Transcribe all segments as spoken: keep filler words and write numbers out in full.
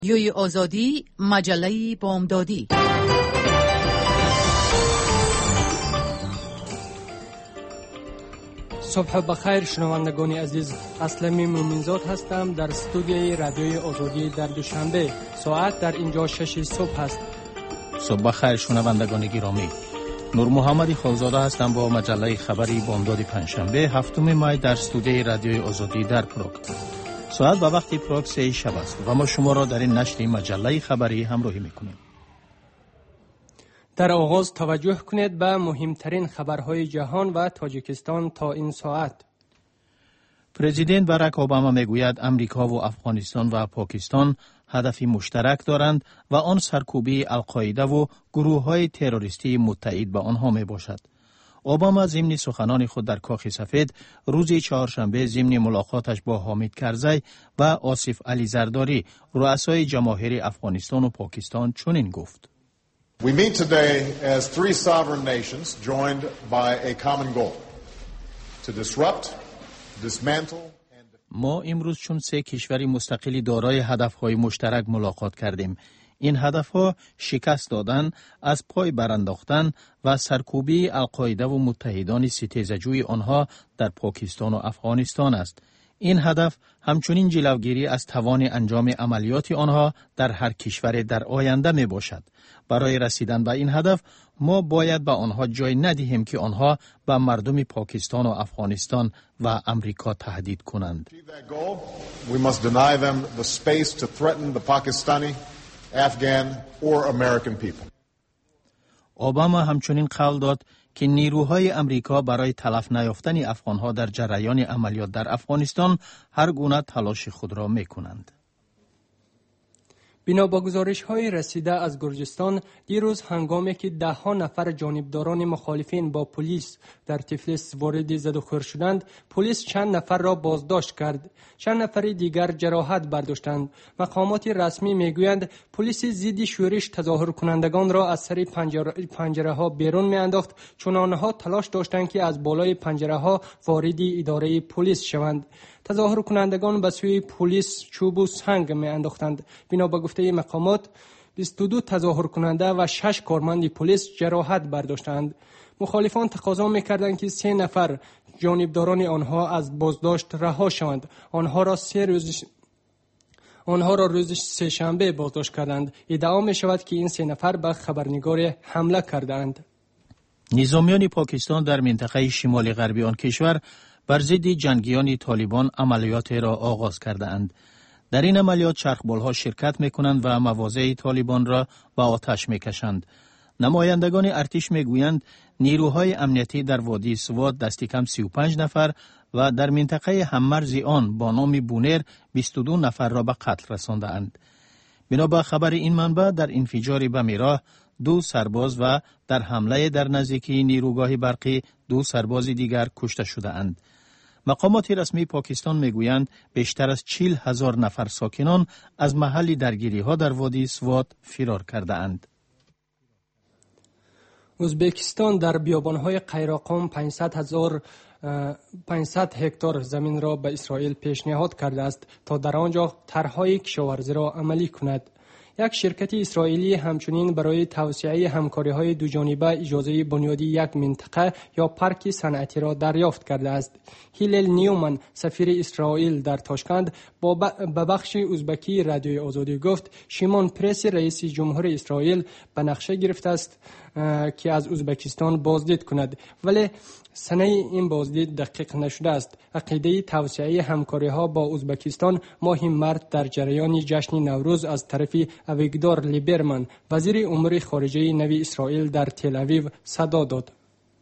یوی آزادی، مجله بامدادی. صبح بخیر شنوندگان عزیز، اسلمی مومنزاد هستم در استودیوی رادیوی آزادی در دوشنبه. ساعت در اینجا شش صبح است. صبح بخیر شنوندگان گرامی. نور محمدی خالزاده هستم با مجله خبری بامداد پنجشنبه هفتم مای در استودیوی رادیوی آزادی در پراگ. ساعت به وقت پراگ سه شب است و ما شما را در این نشر مجله خبری همراهی میکنیم. در آغاز توجه کنید به مهمترین خبرهای جهان و تاجیکستان تا این ساعت. پرزیدنت باراک اوباما میگوید امریکا و افغانستان و پاکستان هدفی مشترک دارند و آن سرکوبی القاعده و گروه‌های تروریستی متحد به آنها میباشد. اوباما ضمن سخنان خود در کاخ سفید روز چهارشنبه ضمن ملاقاتش با حامد کرزی و آصف علی زرداری رؤسای جماهیر افغانستان و پاکستان چنین گفت: We meet today as three sovereign nations joined by a common goal to disrupt, dismantle. ما امروز چون سه کشوری مستقلی دارای هدفهای مشترک ملاقات کردیم. این هدفها شکست دادن، از پای برانداختن و سرکوبی القاعده و متحدان ستیزجوی آنها در پاکستان و افغانستان است. این هدف همچنین جلوگیری از توان انجام عملیات آنها در هر کشور در آینده می باشد. برای رسیدن به این هدف ما باید به آنها جای ندهیم که آنها به مردم پاکستان و افغانستان و امریکا تهدید کنند. We must deny them the space to threaten the Pakistani, Afghan or American people. اوباما همچنین قول داد که نیروهای امریکا برای تلف نیافتن افغانها در جریان عملیات در افغانستان هر گونه تلاش خود را میکنند. بنا با گزارش‌های رسیده از گرجستان، دیروز هنگامی که ده ها نفر جانبداران مخالفین با پلیس در تفلیس وارد زدوخور شدند، پلیس چند نفر را بازداشت کرد. چند نفر دیگر جراحت برداشتند. مقامات رسمی میگویند پلیس ضد شورش تظاهر کنندگان را از سر پنجره, پنجره ها بیرون میانداخت، چون آنها تلاش داشتند که از بالای پنجره ها وارد اداره پلیس شوند. تظاهر کنندگان به سوی پلیس چوب و سنگ می انداختند. بنا به گفته مقامات بیست و دو تظاهر کننده و شش کارمند پلیس جراحت برداشتند. مخالفان تقاضا می‌کردند که سه نفر جانبداران آنها از بازداشت رها شوند. آنها را سه روز آنها را روز سه شنبه بازداشت کردند. ادعا می شود که این سه نفر به خبرنگار حمله کردند. نظامیان پاکستان در منطقه شمال غربی آن کشور بر ضد جنگیان طالبان عملیات را آغاز کرده اند. در این عملیات چرخبالها شرکت می کنند و مواضع طالبان را به آتش می کشند. نمایندگان ارتش می گویند نیروهای امنیتی در وادی سوات دست کم سی و پنج نفر و در منطقه هممرزی آن با نام بونیر بیست و دو نفر را به قتل رسانده اند. بنا به خبر این منبع در انفجار بم راه دو سرباز و در حمله در نزدیکی نیروگاه برقی دو سرباز دیگر کشته شده اند. مقامات رسمی پاکستان میگویند بیشتر از چهل هزار نفر ساکنان از محل درگیری ها در وادی سوات فرار کرده اند. ازبکستان در بیابان‌های قیراقام پانصد هزار پانصد هکتار زمین را به اسرائیل پیشنهاد کرده است تا در آنجا طرح‌های کشاورزی را عملی کند. یک شرکت اسرائیلی همچنین برای توسعه همکاری‌های دوجانبه اجازه بنیادی یک منطقه یا پارک صنعتی را دریافت کرده است. هیلل نیومن، سفیر اسرائیل در تاشکند، با به بخش ازبکی رادیوی آزادی گفت شیمون پرس رئیس جمهور اسرائیل به نقشه گرفته است که از ازبکستان بازدید کند، ولی سنه این بازدید دقیق نشده است. عقیده توسعه همکاری‌ها با ازبکستان ماه مارس در جریان جشن نوروز از طرف اویگدور لیبرمن، وزیر امور خارجه نوی اسرائیل، در تل آویو صدا داد.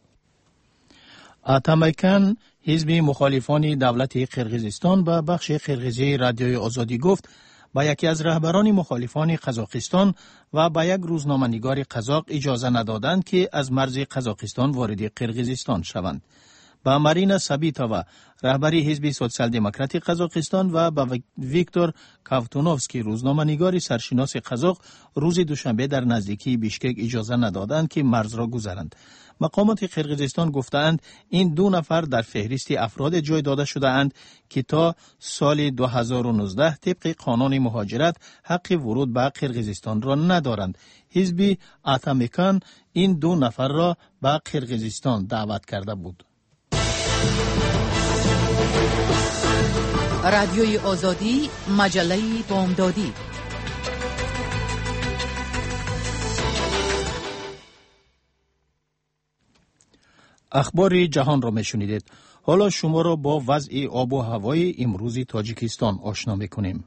اتمکن حزب مخالفان دولت قرقیزستان به بخش قرقیزی رادیوی آزادی گفت با یکی از رهبران مخالفان قزاقستان و با یک روزنامه‌نگار قزاق اجازه ندادند که از مرز قزاقستان وارد قرقیزستان شوند. به مارینا سابیتووا رهبری حزب سوسیال دموکرات قزاقستان و به ویکتور کاوتونوفسکی روزنامه‌نگار سرشناس قزاق روز دوشنبه در نزدیکی بیشکک اجازه ندادند که مرز را گذرند. مقامات قرقیزستان گفتند این دو نفر در فهرست افراد جای داده شده اند که تا سال دو هزار و نوزده طبق قانون مهاجرت حق ورود به قرقیزستان را ندارند. حزب اتامیکان این دو نفر را به قرقیزستان دعوت کرده بود. رادیوی آزادی، مجله بامدادی. اخبار جهان را میشنیدید. حالا شما را با وضع آب و هوای امروز تاجیکستان آشنا میکنیم.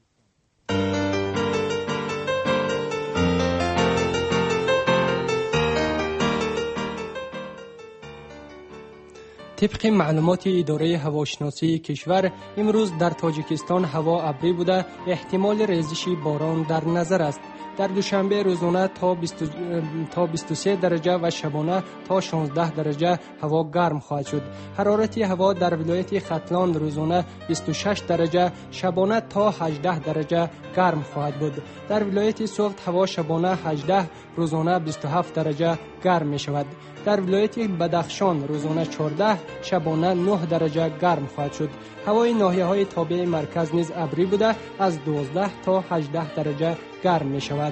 طبق معلومات اداره هواشناسی کشور امروز در تاجیکستان هوا ابری بوده، احتمال ریزش باران در نظر است. در دوشنبه روزانه تا تا بیست و سه درجه و شبانه تا شانزده درجه هوا گرم خواهد شد. حرارت هوا در ولایت ختلان روزانه بیست و شش درجه، شبانه تا هجده درجه گرم خواهد بود. در ولایت سوخت هوا شبانه هجده، روزانه بیست و هفت درجه گرم می شود. در ولایت بدخشان روزانه چهارده، شبانه نه درجه گرم خواهد شد. هوای ناحیه‌های تابع مرکز نیز ابری بوده، از دوازده تا هجده درجه گرم می شود.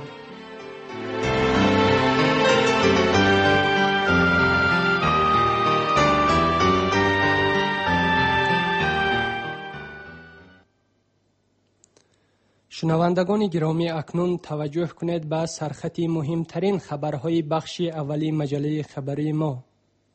شنوندگان گرامی، اکنون توجه کنید به سرخط مهمترین خبرهای بخش اولی مجله خبری ما.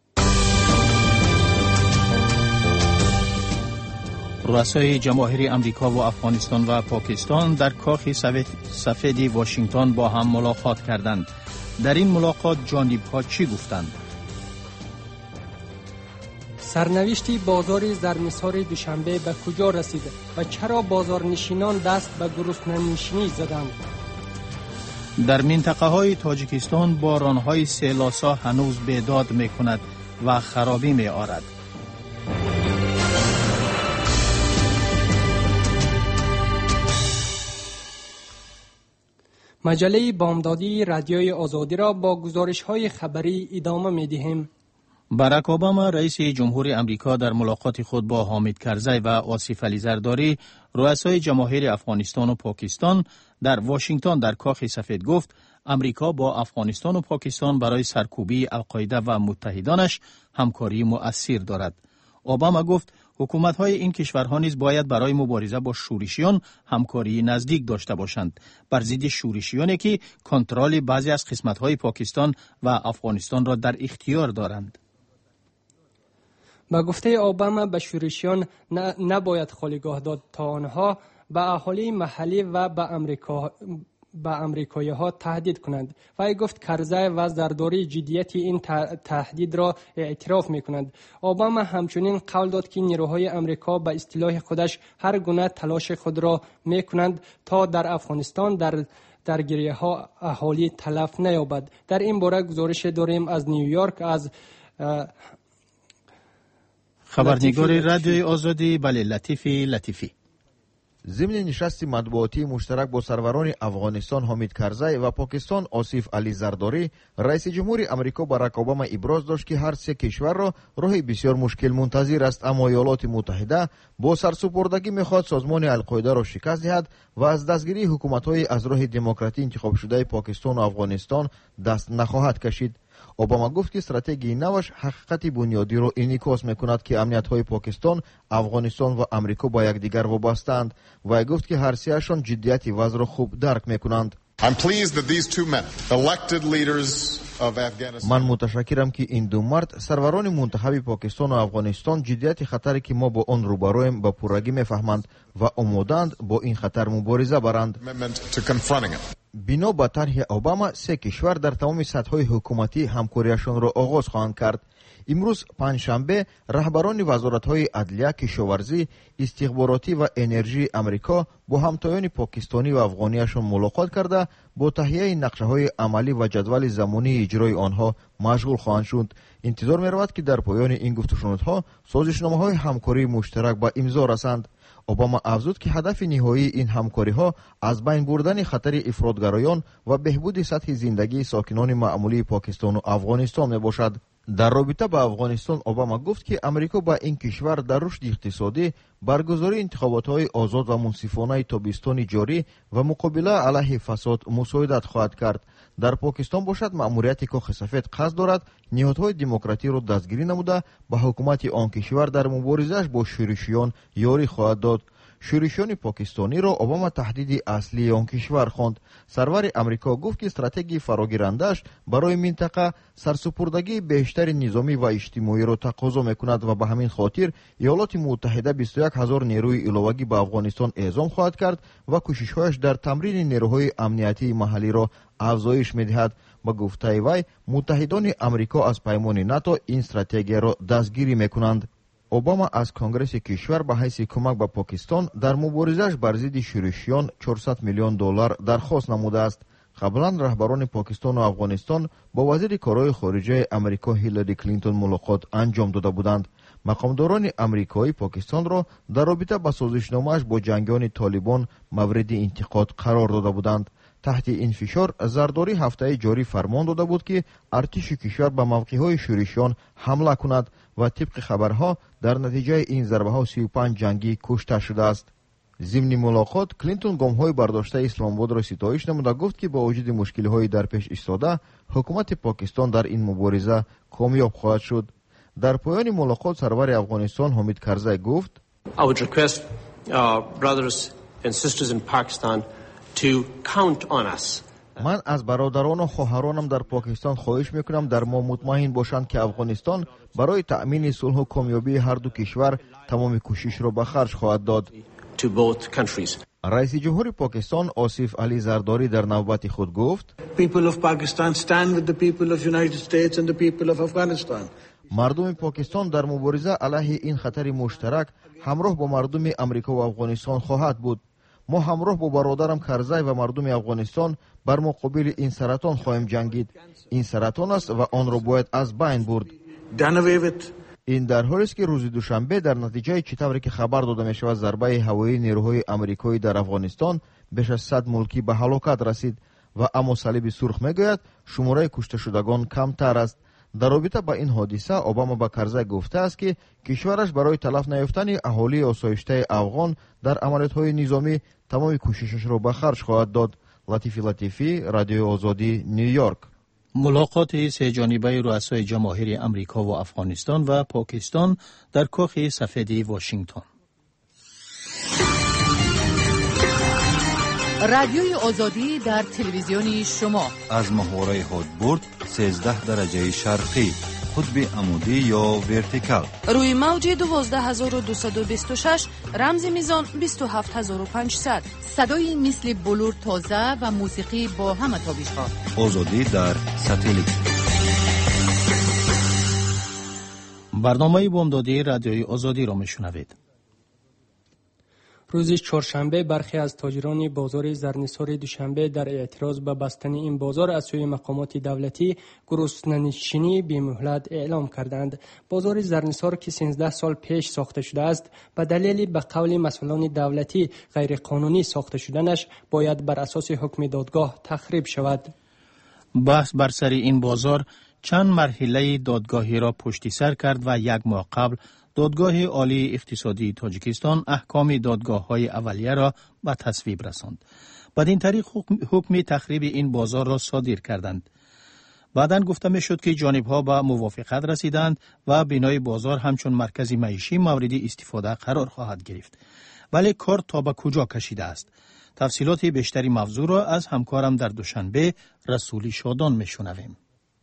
رؤسای جماهیر امریکا و افغانستان و پاکستان در کاخ سفید واشنگتن با هم ملاقات کردند. در این ملاقات جانب‌ها چی گفتند؟ سرنوشت بازار زرمسار دوشنبه به کجا رسید و چرا بازارنشینان دست به گرسنه‌نشینی زدند؟ در منطقه های تاجیکستان باران‌های سیلاسا هنوز بیداد می‌کند و خرابی می‌آورد. مجله بامدادی رادیوی آزادی را با گزارش‌های خبری ادامه می‌دهیم. باراک اوباما رئیس جمهور امریکا در ملاقات خود با حامد کرزی و آصف علی زرداری رؤسای جماهیر افغانستان و پاکستان در واشنگتن در کاخ سفید گفت امریکا با افغانستان و پاکستان برای سرکوبی القاعده و متحدانش همکاری مؤثر دارد. اوباما گفت حکومت‌های این کشورها نیز باید برای مبارزه با شورشیان همکاری نزدیک داشته باشند، بر ضد شورشیانی که کنترل بعضی از قسمت‌های پاکستان و افغانستان را در اختیار دارند. با گفته اوباما به شورشیان نباید خالیگاه داد تا آنها به اهالی محلی و به امریکا به امریکایی ها تهدید کنند. و گفت کرزی و زرداری جدیت این تهدید را اعتراف می کنند. اوباما همچنین قول داد که نیروهای امریکا به اصطلاح خودش هر گونه تلاش خود را می کنند تا در افغانستان در درگیری ها اهالی تلف نیابد. در این باره گزارش داریم از نیویورک از خبرنگار رادیوی آزادی بله لطیفی لطیفی. ضمن نشست مطبوعاتی مشترک با سروران افغانستان حامد کرزی و پاکستان آصف علی زرداری، رئیس جمهور امریکا باراک اوباما ابراز داشت که هر سه کشور را راه بسیار مشکل منتظر است، اما ایالات متحده با سرسپردگی میخواد سازمان القاعده را شکست دهد و از دستگیری حکومت‌های از راه دموکراتی انتخاب شده پاکستان و افغانستان دست نخواهد کشید. اوباما گفت که استراتژی نوش حقیقت بنیادی را انعکاس میکند که امنیت‌های پاکستان، افغانستان و امریکا با یکدیگر وابسته‌اند و گفت که هر سه‌شان جدیت وضع را خوب درک میکنند. من متشکرم که این دو مرد سروران منتخب پاکستان و افغانستان جدیت خطری که ما با آن روبرویم به پررگی میفهمند و آماده‌اند با این خطر مبارزه برند. бино ба тарҳи обама се кишвар дар тамоми сатҳҳои ҳукуматӣ ҳамкорияшонро оғоз хоҳанд кард. имрӯз панҷшанбе раҳбарони вазоратҳои адлия, кишоварзӣ, истихборотӣ ва энержии амрико бо ҳамтоёни покистонӣ ва афғонияшон мулоқот карда бо таҳияи нақшаҳои амалӣ ва ҷадвали замонии иҷрои онҳо машғул хоҳанд шуд. интизор меравад ки дар поёни ин гуфтушунудҳо созишномаҳои ҳамкории муштарак ба имзо расанд. обама афзуд ки ҳадафи ниҳоии ин ҳамкориҳо аз байн бурдани хатари ифротгароён ва беҳбуди сатҳи зиндагии сокинони маъмулии покистону афғонистон мебошад. дар робита ба афғонистон обама гуфт ки амрико ба ин кишвар дар рушди иқтисодӣ, баргузории интихоботҳои озод ва мунсифонаи тобистони ҷорӣ ва муқобила алайҳи фасод мусоидат хоҳад кард. дар покистон бошад маъмурияти коხи сафед қасд дорад ниҳодҳои демократиро дастгирӣ намуда ба ҳукумати он кишвар дар муборизааш бо шӯришиён ёрӣ хоҳад дод. шӯришиёни покистониро обама таҳдиди аслии он кишвар хонд. сарвари амрико гуфт ки стратегияи фарогирандааш барои минтақа сарсупурдагии бештари низомӣ ва иҷтимоиро тақозо мекунад ва ба ҳамин хотир иёлоти муттаҳида бисту як ҳазор нерӯи иловагӣ ба афғонистон эъзом хоҳад кард ва кӯшишҳояш дар тамрини нерӯҳои амниятии маҳаллиро афзоиш медиҳад. ба гуфтаи вай муттаҳидони амрико аз паймони нато ин стратегияро дастгирӣ мекунанд. обама аз конгресси кишвар ба ҳайси кӯмак ба покистон дар муборизааш бар зидди шӯришиён чорсад миллион доллар дархост намудааст. қаблан раҳбарони покистону афғонистон бо вазири корҳои хориҷаи амрико ҳиллари клинтон мулоқот анҷом дода буданд. мақомдорони амрикоӣ покистонро дар робита ба созишномааш бо ҷангиёни толибон мавриди интиқод қарор дода буданд. таҳти ин фишор зардорӣ ҳафтаи ҷорӣ фармон дода буд ки артиши кишвар ба мавқеъҳои шӯришиён ҳамла кунад ва тибқи хабарҳо дар натиҷаи ин зарбаҳо си и панҷ ҷангӣ кушта шудааст. зимни мулоқот клинтон гомҳои бардоштаи исломободро ситоиш намуда гуфт ки бо вуҷуди мушкилиҳои дар пеш истода ҳукумати покистон дар ин мубориза комёб хоҳад шуд. дар поёни мулоқот сарвари афғонистон ҳомид карзай гуфт: I would request our brothers and sisters in Pakistan to count on us. ман аз бародарону хоҳаронам дар покистон хоҳиш мекунам дар мо мутмаъин бошанд ки афғонистон барои таъмини сулҳу комёбии ҳарду кишвар тамоми кӯшишро ба харҷ хоҳад дод. To both countries. раиси ҷумҳури покистон осиф али зардорӣ дар навбати худ гуфт: People of Pakistan stand with the people of United States and the people of Afghanistan. мардуми покистон дар мубориза алайҳи ин хатари муштарак ҳамроҳ бо мардуми амрико ва афғонистон хоҳад буд. мо ҳамроҳ бо бародарам карзай ва мардуми афғонистон бар муқобили ин саратон хоҳем ҷангид. ин саратон аст ва онро бояд аз байн бурд. ин дар ҳолест ки рӯзи душанбе дар натиҷаи чӣ тавре ки хабар дода мешавад зарбаи ҳавоии нерӯҳои амрикоӣ дар афғонистон беш аз сад мулкӣ ба ҳалокат расид ва аммо салиби сурх мегӯяд шумораи кушташудагон камтар аст. дар робита ба ин ҳодиса обама ба карзай гуфтааст ки кишвараш барои талаф наёфтани аҳолии осоиштаи афғон дар амалиётҳои низомӣ тамоми кӯшишашро ба харҷ хоҳад дод. латифи латифӣ, радиои озодӣ, ню йорк. мулоқоти сеҷонибаи рӯъасои ҷамоҳири амрико ва афғонистон ва покистон дар коხи сафеди Вашингтон. رادیوی آزادی در تلویزیونی شما از محوره هدبرد سیزده درجه شرقی قطب عمودی یا ورتیکال روی موج دوازده هزار و دویست و بیست و شش رمز میزان بیست و هفت هزار و پانصد. صدای مثل بلور تازه و موسیقی با همه تابش‌ها. آزادی در ساتلیت. برنامه بامدادی رادیوی آزادی را میشنوید. روز چهارشنبه برخی از تاجران بازار زرنثار دوشنبه در اعتراض به بستن این بازار از سوی مقامات دولتی گرسنه‌نشینی به مهلت اعلام کردند. بازار زرنثار که سیزده سال پیش ساخته شده است به دلیل به قول مسئولان دولتی غیر قانونی ساخته شدنش باید بر اساس حکم دادگاه تخریب شود. بحث بر سر این بازار چند مرحله دادگاهی را پشت سر کرد و یک ماه قبل دادگاه عالی اقتصادی تاجیکستان احکام دادگاه‌های اولیه را به تصویب رساند. بدین طریق حکم تخریب این بازار را صادر کردند. بعداً گفته می‌شد که جانب‌ها به موافقت رسیدند و بنای بازار همچون مرکز معیشی مورد استفاده قرار خواهد گرفت. ولی کار تا به کجا کشیده است؟ تفصیلات بیشتری موضوع را از همکارم در دوشنبه رسولی شادان می‌شنویم.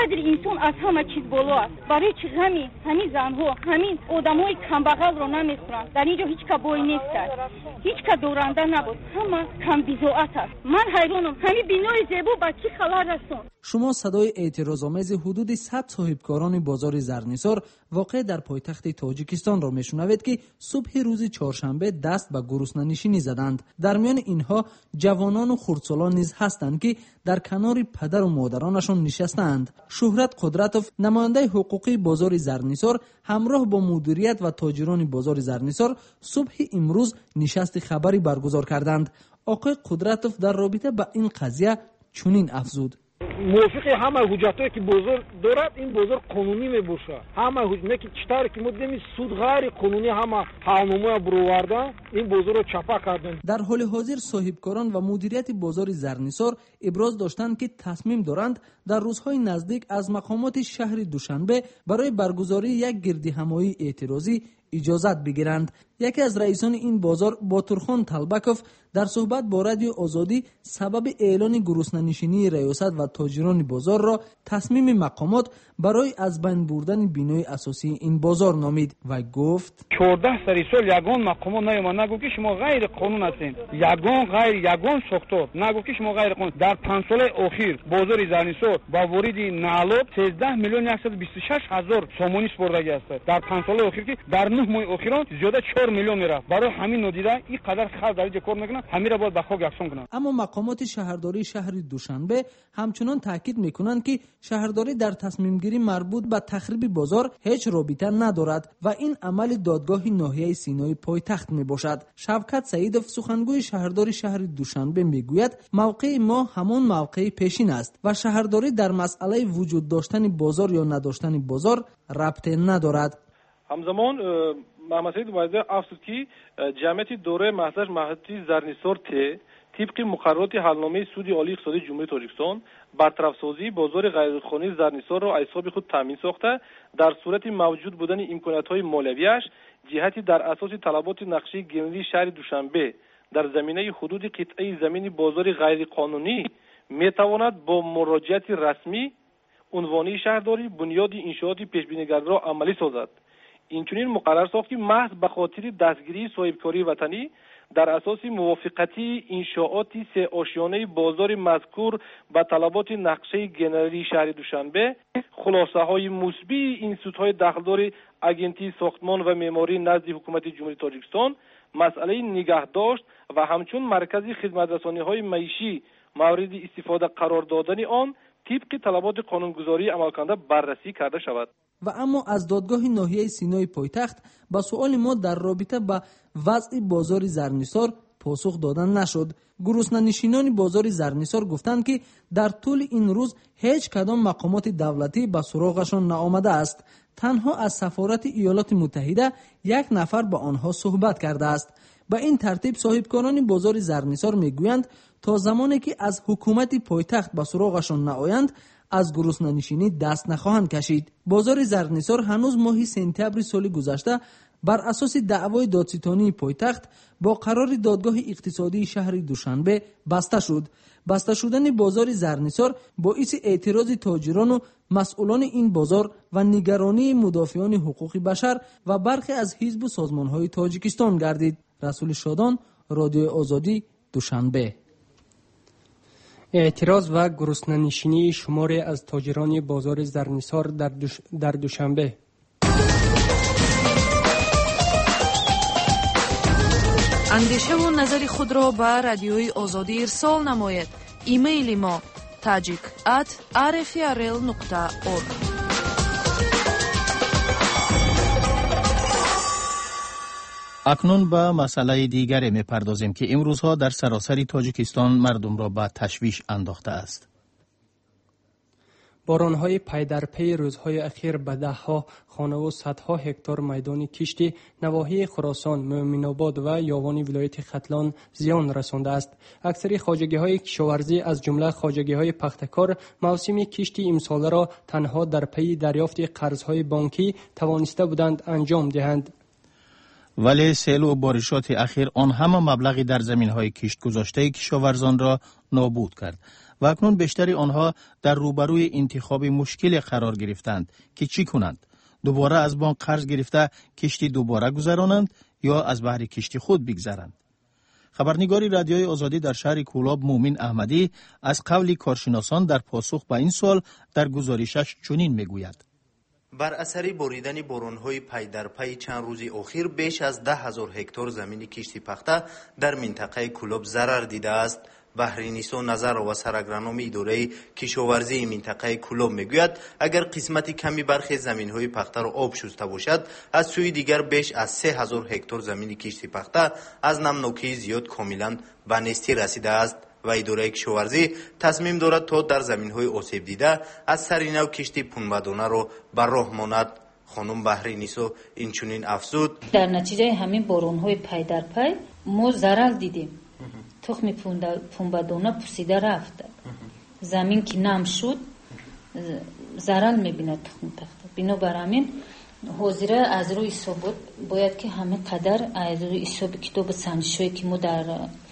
قدر انسان از همه چیز بالا است. برای چی غمی همین زنها همین آدمای کمبغل رو نمیخورند؟ در اینجا هیچ که بوی نیست، هیچ که دورنده نبود، همه کم بی‌ذوقت است. من حیرانم همین بینای زیبا با چی خبر هستند؟ شما صدای اعتراض‌آمیز حدود صد صاحبکاران بازار زرنیسار واقع در پایتخت تاجیکستان را میشنوید که صبح روز چهارشنبه دست به گرسنه‌نشینی زدند. در میان اینها جوانان و خردسالان نیز هستند که در کنار پدر و مادرانشان نشستند. شهرت قدرتوف، نماینده حقوقی بازار زرنیسار، همراه با مدیریت و تاجران بازار زرنیسار صبح امروز نشست خبری برگزار کردند. آقای قدرتوف در رابطه با این قضیه چنین افزود: موافق همه حجتایی که بازار دارد این بازار قانونی میباشه. همه حجت که چطور که مدام سود غیر قانونی همه حالنامه برآوردن این بازار رو چپا کردن. در حال حاضر صاحبکاران و مدیریت بازار زرنیسار ابراز داشتند که تصمیم دارند در روزهای نزدیک از مقامات شهر دوشنبه برای برگزاری یک گردهمایی اعتراضی اجازت بگیرند. یکی از رئیسان این بازار باتورخان طلبکوف در صحبت با رادیو آزادی سبب اعلان گرسنه‌نشینی ریاست و تاجران بازار را تصمیم مقامات برای از بین بردن بینای اساسی این بازار نامید و گفت: چهارده سال سال یگان مقامات نیامد نگو که شما غیر قانون هستین، یگان غیر یگان ساختار نگو که شما غیر قانون. در پنج سال اخیر بازار زرنیسار با ورود نالوب سیزده میلیون صد و بیست و شش هزار سامانی سپردگی است. در پنج سال اخیر که در نه ماه اخیران زیاده چهار میلیون میرفت. برای همین نادیده این قدر خرج در اینجا کار میکنن، همین را باید به خاک افشان کنن. اما مقامات شهرداری شهر دوشنبه همچنان تاکید میکنند که شهرداری در تصمیم گیری مربوط به تخریب بازار هیچ رابطه ندارد و این عمل دادگاه ناحیه سینای پایتخت میباشد. شوکت سعیدوف، سخنگوی شهرداری شهر دوشنبه، میگوید موقع ما همون موقع پیشین است و شهرداری در مسئله وجود داشتن بازار یا نداشتن بازار ربطی ندارد. همزمان محمد سعید وایزر افزود که جمعیت دوره محضر محلی زرنیسار ته طبق مقررات حلنامه سود عالی اقتصادی جمهوری تاجیکستان برطرف سازی بازار غیرقانونی زرنیسار را از حساب خود تامین ساخته در صورت موجود بودن امکانات‌های مالیویش جهتی در اساس طلبات نقشه گنری شهر دوشنبه در زمینه حدود قطعه زمین بازار غیرقانونی میتواند با مراجعت رسمی عنوانی شهرداری بنیاد انشاءات پیشبینی‌گر را عملی سازد. اینچنین مقرر ساخت که محض به خاطر دستگیری صاحبکاری وطنی در اساس موافقتی انشاءات سه آشیانه بازار مذکور به طلبات نقشه گنری شهر دوشنبه خلاصه های مثبی این سودهای دخلدار اجنسی ساختمان و معماری نزد حکومت جمهوری تاجیکستان مسئله نگهداشت و همچون مرکزی خدمت رسانی های معیشی مورد استفاده قرار دادن آن طبق طلبات قانونگذاری عملکننده بررسی کرده شود. و اما از دادگاه ناحیه سینای پایتخت با سؤال ما در رابطه با وضع بازار زرنیسار پاسخ دادن نشد. گرسنه‌نشینان بازار زرنیسار گفتند که در طول این روز هیچ کدام مقامات دولتی به سراغشان نآمده است. تنها از سفارت ایالات متحده یک نفر با آنها صحبت کرده است. به این ترتیب صاحبکاران بازار زرنیسار میگویند تا زمانی که از حکومت پایتخت به سراغشان نآیند از گرسنه‌نشینی دست نخواهند کشید. بازار زرنیسار هنوز ماه سپتامبر سال گذشته بر اساس دعوای دادستانی پایتخت با قرار دادگاه اقتصادی شهر دوشنبه بسته شد. بسته شدن بازار زرنیسار باعث اعتراض تاجران و مسئولان این بازار و نگرانی مدافعان حقوق بشر و برخی از حزب و سازمان‌های تاجیکستان گردید. رسول شادان، رادیو آزادی، دوشنبه. اعتراض و گرسنه‌نشینی شماری از تاجران بازار زرنیسار در, دوش... در دوشنبه. اندیشه و نظر خود را به رادیوی آزادی ارسال نماید. ایمیل ما tajik at r f r l nokta org. اکنون به مسئله دیگری می‌پردازیم که امروزها در سراسر تاجیکستان مردم را به تشویش انداخته است. باران‌های پی در پی روزهای اخیر به ده‌ها خانه و صدها هکتار میدان کشتی نواحی خراسان، مومن‌آباد و یاوان ولایت ختلان زیان رسانده است. اکثر خواجگی‌های کشاورزی از جمله خواجگی‌های پختکار موسم کشتی امسال را تنها در پی دریافت قرض‌های بانکی توانسته بودند انجام دهند. ولی سیل و بارشات اخیر آن همه مبلغی در زمین‌های کشت گذاشته کشاورزان را نابود کرد و اکنون بیشتر آنها در روبروی انتخاب مشکل قرار گرفتند که چی کنند؟ دوباره از بانک قرض گرفته کشتی دوباره گذرانند یا از بحر کشتی خود بگذرند؟ خبرنگاری رادیوی آزادی در شهر کولاب مومن احمدی از قول کارشناسان در پاسخ به این سوال در گزارشش چنین میگوید: بر اثر بریدن باران‌های پی در پی چند روزی اخیر بیش از ده هزار هکتار زمین کشتی پخته در منطقه کولاب ضرر دیده است. بحرینیسا نظر و سرگرانان اداره کشاورزی منطقه کولاب میگوید اگر قسمت کمی برخی زمین‌های پخته را آب شسته باشد، از سوی دیگر بیش از سه هزار هکتار زمین کشتی پخته از نمناکی زیاد کاملا به نیستی رسیده است و اداره کشاورزی تصمیم دارد تا در زمین‌های آسیب دیده از سرینو کشتی پنبه‌دانه را بر راه ماند. خانم بحرینیسا اینچنین افزود: در نتیجه همین باران‌های پی در پی ما ضرر دیدیم. تخم پنبه‌دانه پوسیده رفت، زمین که نم شد ضرر می‌بیند تخم پخته. بنابر همین حاضره از روی ثبوت باید که همه قدر از روی حساب کتاب سنجش‌هایی که ما در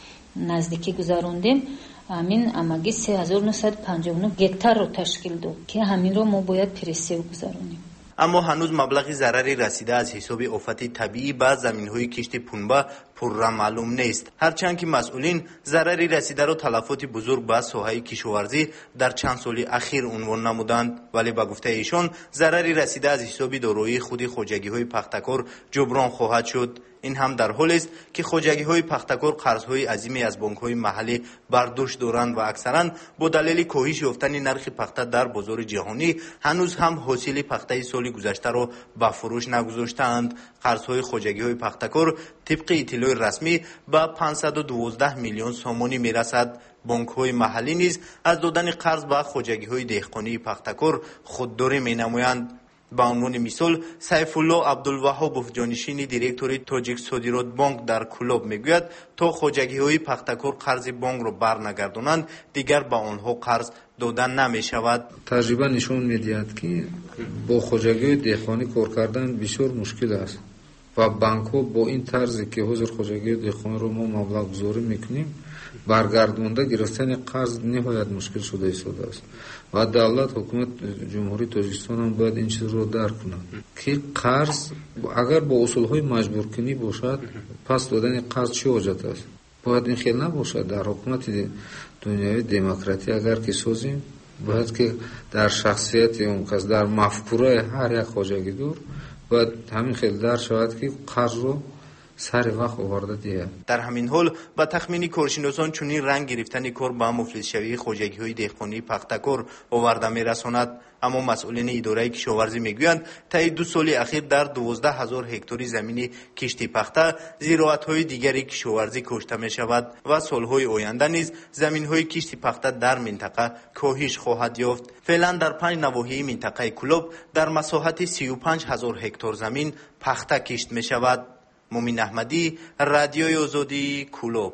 نزدیکی گذراندیم همین امگی سه هزار و نهصد و پنجاه و نه گکتار رو تشکیل داد که همین رو ما باید پرسیو گذرانیم. اما هنوز مبلغ ضرری رسیده از حساب آفت طبیعی به زمین‌های کشت پنبه پررا معلوم نیست، هرچند که مسئولین ضرری رسیده را تلفات بزرگ به ساحه کشاورزی در چند سال اخیر عنوان نمودند، ولی به گفته ایشان ضرری رسیده از حساب دارایی خود خواجگی‌های پختکار جبران خواهد شد. این هم در حالی است که خواجگی‌های پختکار قرض‌های عظیمی از بانک‌های محلی برداشت دارند و اکثراً با دلیل کاهش یافتن نرخ پخته در بازار جهانی هنوز هم حاصل پخته سال گذشته را به فروش نگذاشتند. قرض‌های خواجگی‌های پختکار طبق اطلاع رسمی به پانصد و دوازده میلیون سومانی میرسد. بانک‌های محلی نیز از دادن قرض به خواجگی‌های دهقانی پختکار خودداری می‌نمایند. به عنوان مثال سیف الله عبدالوهاب جانشین دیرکتور تاجیک صادرات بانک در کولاب میگوید تا خواجگی‌های پختکار قرض بانک را برنگردانند دیگر به آنها قرض دادن نمی‌شود. تجربه نشون می‌دهد که با خواجگی‌های دهقانی کار کردن بسیار مشکل است و بانک‌ها با این طرزی که حضور خواجگی دهقانی رو ما مبلغ گذاری میکنیم برگردونده گرفتن قرض نهایت مشکل شده ایستاده است و دولت حکومت جمهوری تاجیکستان هم باید این چیز رو درک کند که قرض اگر با اصولهای مجبور کنی باشد پس دادن قرض چه حاجت است؟ باید این خیلی نباشد. در حکومت دنیای دموکراتی اگر که سازیم باید که در شخصیت اون کس در مفکوره هر یک خواجگی دور باید همین خیلی در شود که قرض رو سر وقت آورده دیه. در همین حال با تخمین کارشناسان چنین رنگ گرفتن کار به مفلس شوی خواجگی‌های دهقانی پختکار آورده میرساند. اما مسئولین اداره کشاورزی میگویند طی دو سال اخیر در دوازده هزار هکتار زمین کشتی پخته زراعت‌های دیگری کشاورزی کشته می شود و سال‌های آینده نیز زمین‌های کشتی پخته در منطقه کاهش خواهد یافت. فعلا در پنج نواحی منطقه کولاب در مساحت سی و پنج هزار هکتار زمین پخته کشت می شود. مومن احمدی، رادیوی آزادی، کولاب.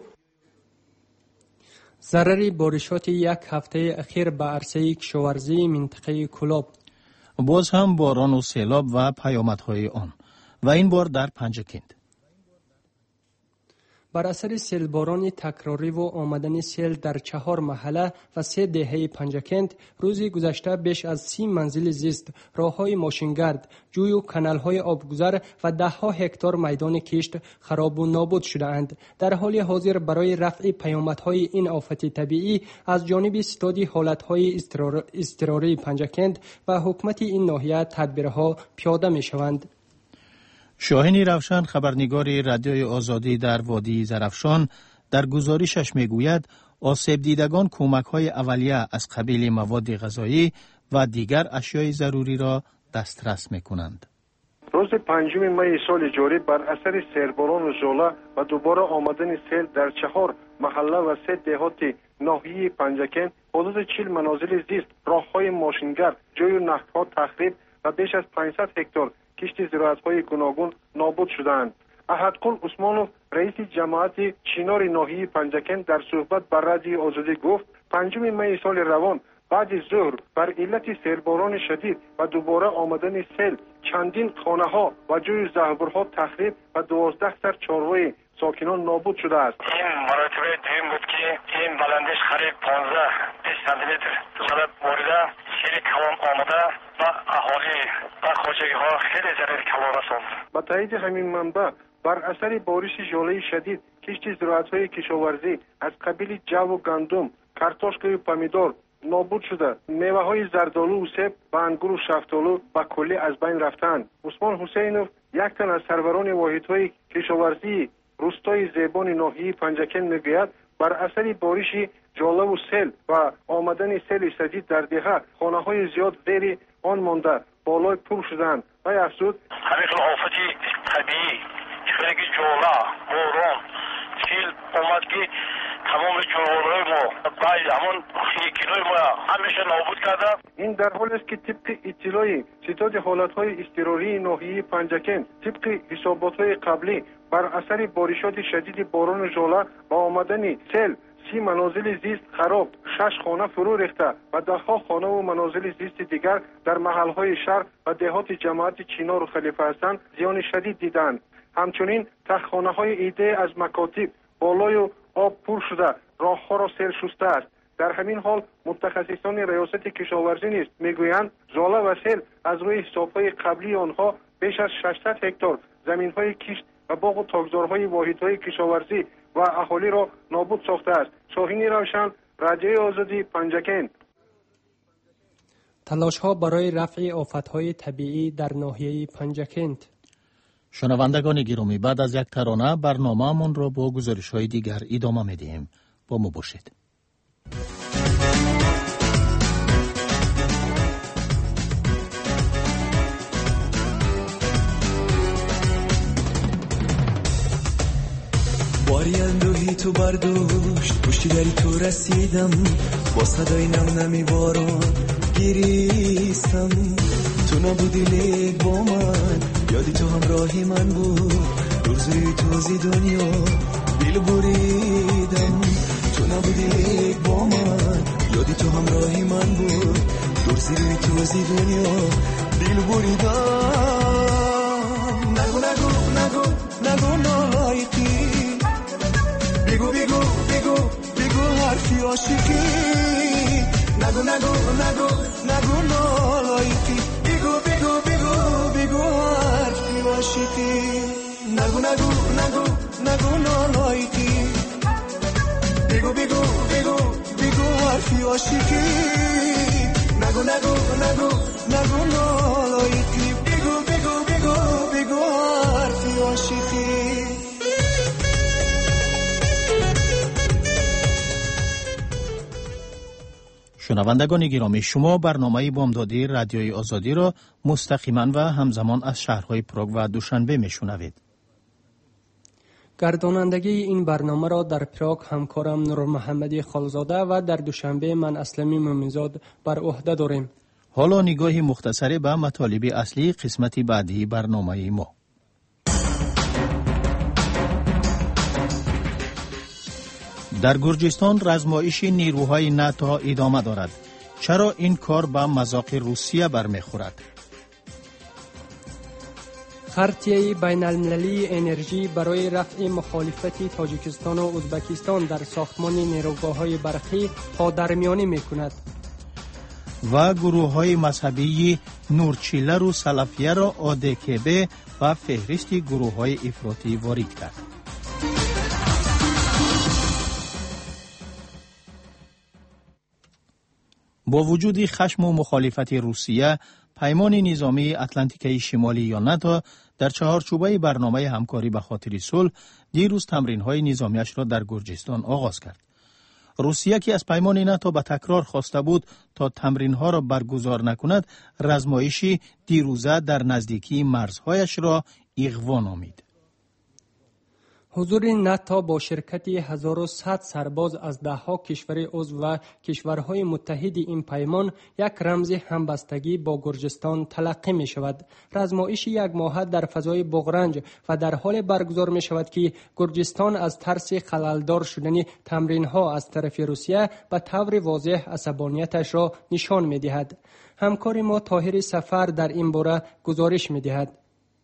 ضرر بارشات یک هفته اخیر به عرصه کشاورزی منطقه کولاب. باز هم باران و سیلاب و پیامدهای آن و این بار در پنجکند. بر اثر سیل باران تکراری و آمدن سیل در چهار محله و سه دهه پنجکند روزی گذشته بیش از سی منزل زیست، راههای ماشینگرد، جوی و کانال‌های آبگذر و ده ها هکتار میدان کشت خراب و نابود شده اند. در حال حاضر برای رفع پیامدهای این آفت طبیعی از جانب ستاد حالتهای اضطراری پنجکند و حکومت این ناحیه تدبیرها پیاده می شوند. شاهین روشن خبرنگار رادیوی آزادی در وادی زرافشان در گزارشش میگوید آسیب دیدگان کمک‌های اولیه از قبیل مواد غذایی و دیگر اشیای ضروری را دسترس می‌کنند. روز پنجم می سال جاری بر اثر سیلباران و ژوله و دوباره آمدن سیل در چهار محله و سه دهات ناحیه پنجکند حدود چهل منازل زیست، راه‌های ماشینگرد، جوی و نهرها تخریب و بیش از پانصد هکتار کشتی زراعت‌های گوناگون نابود شدند. احدقل عثمانوف رئیس جماعت چینار ناحیه پنجکند در صحبت با رادیوی آزادی گفت پنجم می سال روان بعد ظهر بر علت سیلباران شدید و دوباره آمدن سیل چندین خانه ها و جوی زهبرها تخریب و دوازده سر چارهای ساکنان نابود شده است. این مراتبه دویم بود که این بلندش قریب پانزده بیست سانتی متر سبب بریده، سیل کلان آمده و اهالی و خوجگی ها خیلی ضرر کلان رساند. با تایید همین منبع بر اثر بارش ژوله شدید کشت زراعت‌های کشاورزی از قبیل جو و گندم، کارتوشک و پامیدور نابود شده. میوه‌های زردآلو و سیب و انگور و شفتالو به کلی از بین رفتند. عثمان حسینوف یک تن از سروران واحدهای کشاورزی روستای زیبان ناحیه پنجکن میگوید بر اثر بارش ژوله و سیل و آمدن سیل شدید در دهه خانه‌های زیاد زیر آن مانده بالای پل شدند. و افزود همین آفت طبیعی که ژوله، باران، سیل اومد که تمام جوانای ما باید همون خیکیلای ما همیشه نابود کرده. این در حال است که طبق اطلاع ستاد حالتهای اضطراری ناحیه پنجکن طبق حساباتهای قبلی بر اثر بارشات شدید باران ژوله و آمدن سیل سی منازل زیست خراب، شش خانه فرو ریخته و دهها خانه و منازل زیست دیگر در محلهای شهر و دهات جماعت چینار و خلیفه حسن زیان شدید دیدند. همچنین تخخانه های ایده از مکاتب بالای و آب پر شده راهها را سیل شسته است. در همین حال متخصصان ریاست کشاورزی نیز میگویند ژوله و سیل از روی حسابهای قبلی آنها بیش از ششصد هکتار زمینهای کشت و باغ و تاکزارهای واحدهای کشاورزی و اهالی را نابود ساخته است. شاهین روشن، رادیوی آزادی، پنجکن. تلاش ها برای رفع آفت‌های طبیعی در ناحیه پنجکند. شنوندگان گرامی، بعد از یک ترانه برنامه‌مان را با گزارش‌های دیگر ادامه می‌دهیم. با ما باشید. باری اندوهی تو برداشت، پشتی داری تو رسیدم، با صدای نم نمی باران گریستم. تو نبودی لیک با من، یادی تو همراهی من بود، روزی توزی دنیا بیل بریدم. تو نبودی لیک با من، یادی تو همراهی من بود، روزی توزی دنیا بیل بریدم. نگو نگو نگو نگو نالایقی، بگو بگو بگو بگو حرفی عاشقی. نگو نگو نگو نگو نالایقی، بگو بگو بگو بگو حرفی عاشقی. نگو نگو نگو نگو نالایقی، بگو بگو بگو بگو حرفی عاشقی. نگو نگو نگو نگو نالایقی، بگو بگو بگو بگو حرفی عاشقی. شنوندگان گرامی، شما برنامه بامدادی رادیوی آزادی را مستقیما و همزمان از شهرهای پراگ و دوشنبه میشنوید. گردانندگی این برنامه را در پراگ همکارم نور محمدی خالزاده و در دوشنبه من اسلمی مومنزاد بر عهده داریم. حالا نگاهی مختصری به مطالب اصلی قسمت بعدی برنامه ما. در گرجستان رزمایش نیروهای ناتو ادامه دارد. چرا این کار به مذاق روسیه برمیخورد؟ خرطی بین المللی انرژی برای رفع مخالفت تاجیکستان و ازبکستان در ساختمان نیروگاه‌های برقی پادرمیانی می‌کند. و گروه‌های مذهبی نورچیلر و سلفیه را آدکبه و فهرست گروه‌های افراطی وارد کرد. با وجود خشم و مخالفت روسیه، پیمان نظامی اتلانتیکای شمالی یا ناتو در چهارچوبه برنامه همکاری به خاطر صلح دیروز تمرین‌های نظامیش را در گرجستان آغاز کرد. روسیه که از پیمان ناتو به تکرار خواسته بود تا تمرین‌ها را برگزار نکند، رزمایشی دیروزه در نزدیکی مرزهایش را اغوا نامید. حضور ناتو با شرکت هزار و صد سرباز از دهها کشور عضو و کشورهای متحد این پیمان یک رمز همبستگی با گرجستان تلقی می شود. رزمایش یک ماهه در فضای بغرنج و در حال برگزار می شود که گرجستان از ترس خللدار شدن تمرین ها از طرف روسیه به طور واضح عصبانیتش را نشان می دهد. همکار ما طاهر سفر در این باره گزارش می دهد.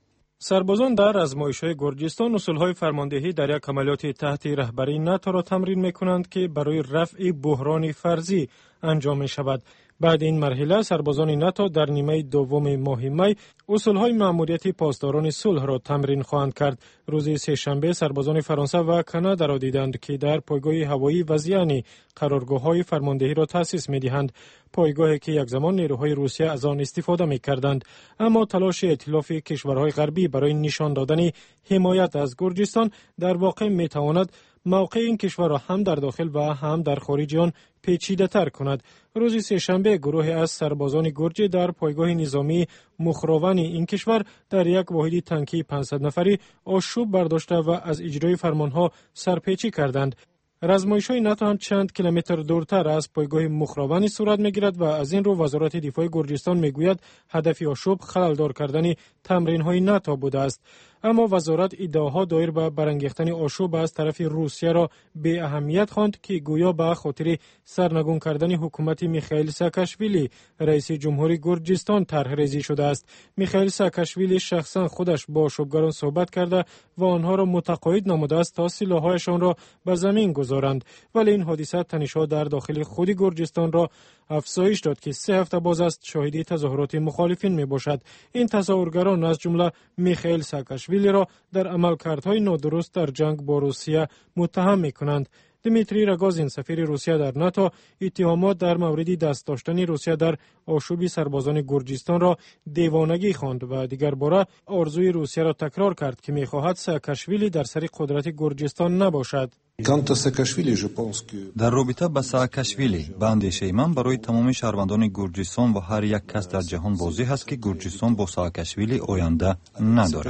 سربازان در آزمایش‌های گرجستان اصول‌های فرماندهی در یک عملیات تحت رهبری ناتو را تمرین می‌کنند که برای رفع بحران فرضی انجام می‌شود. بعد این مرحله سربازان ناتو در نیمه دوم ماه می اصول‌های مأموریت پاسداران صلح را تمرین خواهند کرد. روز سه‌شنبه سربازان فرانسه و کانادا را دیدند که در پایگاه هوایی وزیانی قرارگاه‌های فرماندهی را تأسیس می‌دهند. پایگاهی که یک زمان نیروهای روسیه از آن استفاده می‌کردند، اما تلاش ائتلاف کشورهای غربی برای نشان دادن حمایت از گرجستان در واقع می‌تواند موقع این کشور را هم در داخل و هم در خارج آن پیچیده تر کند. روز سه‌شنبه گروه از سربازان گرجی در پایگاه نظامی مخروان این کشور در یک واحد تانکی پانصد نفری آشوب برداشته و از اجرای فرمانها سرپیچی کردند. رزمایش‌های ناتو هم چند کیلومتر دورتر از پایگاه مخروان صورت می‌گیرد و از این رو وزارت دفاع گرجستان می‌گوید هدف آشوب خلل‌دار کردن تمرین‌های ناتو بوده است. اما وزارت ادعاها دایر به برانگیختن آشوب از طرف روسیه را به اهمیت خواند که گویا به خاطر سرنگون کردن حکومت میخائیل ساکاشویلی رئیس جمهوری گرجستان طرح ریزی شده است. میخائیل ساکاشویلی شخصا خودش با آشوبگران صحبت کرده و آنها را متقاعد نموده است تا سلاح‌هایشان را به زمین گذارند، ولی این حادثه تنش‌ها در داخل خود گرجستان را افزایش داد که سه هفته باز است شاهد تظاهرات مخالفین می باشد. این تظاهرگران از جمله میخائیل ساکاشویلی را در عملکردهای نادرست در جنگ با روسیه متهم می کنند. دمیتری راگوزین سفیر روسیه در ناتو اتهامات در مورد دست داشتن روسیه در آشوب سربازان گرجستان را دیوانگی خواند و دیگر باره آرزوی روسیه را تکرار کرد که می‌خواهد ساکاشویلی در سر قدرت گرجستان نباشد. در رابطه با ساکاشویلی به اندیشه من برای تمام شهروندان گرجستان و هر یک کس در جهان واضح است که گرجستان با ساکاشویلی آینده ندارد.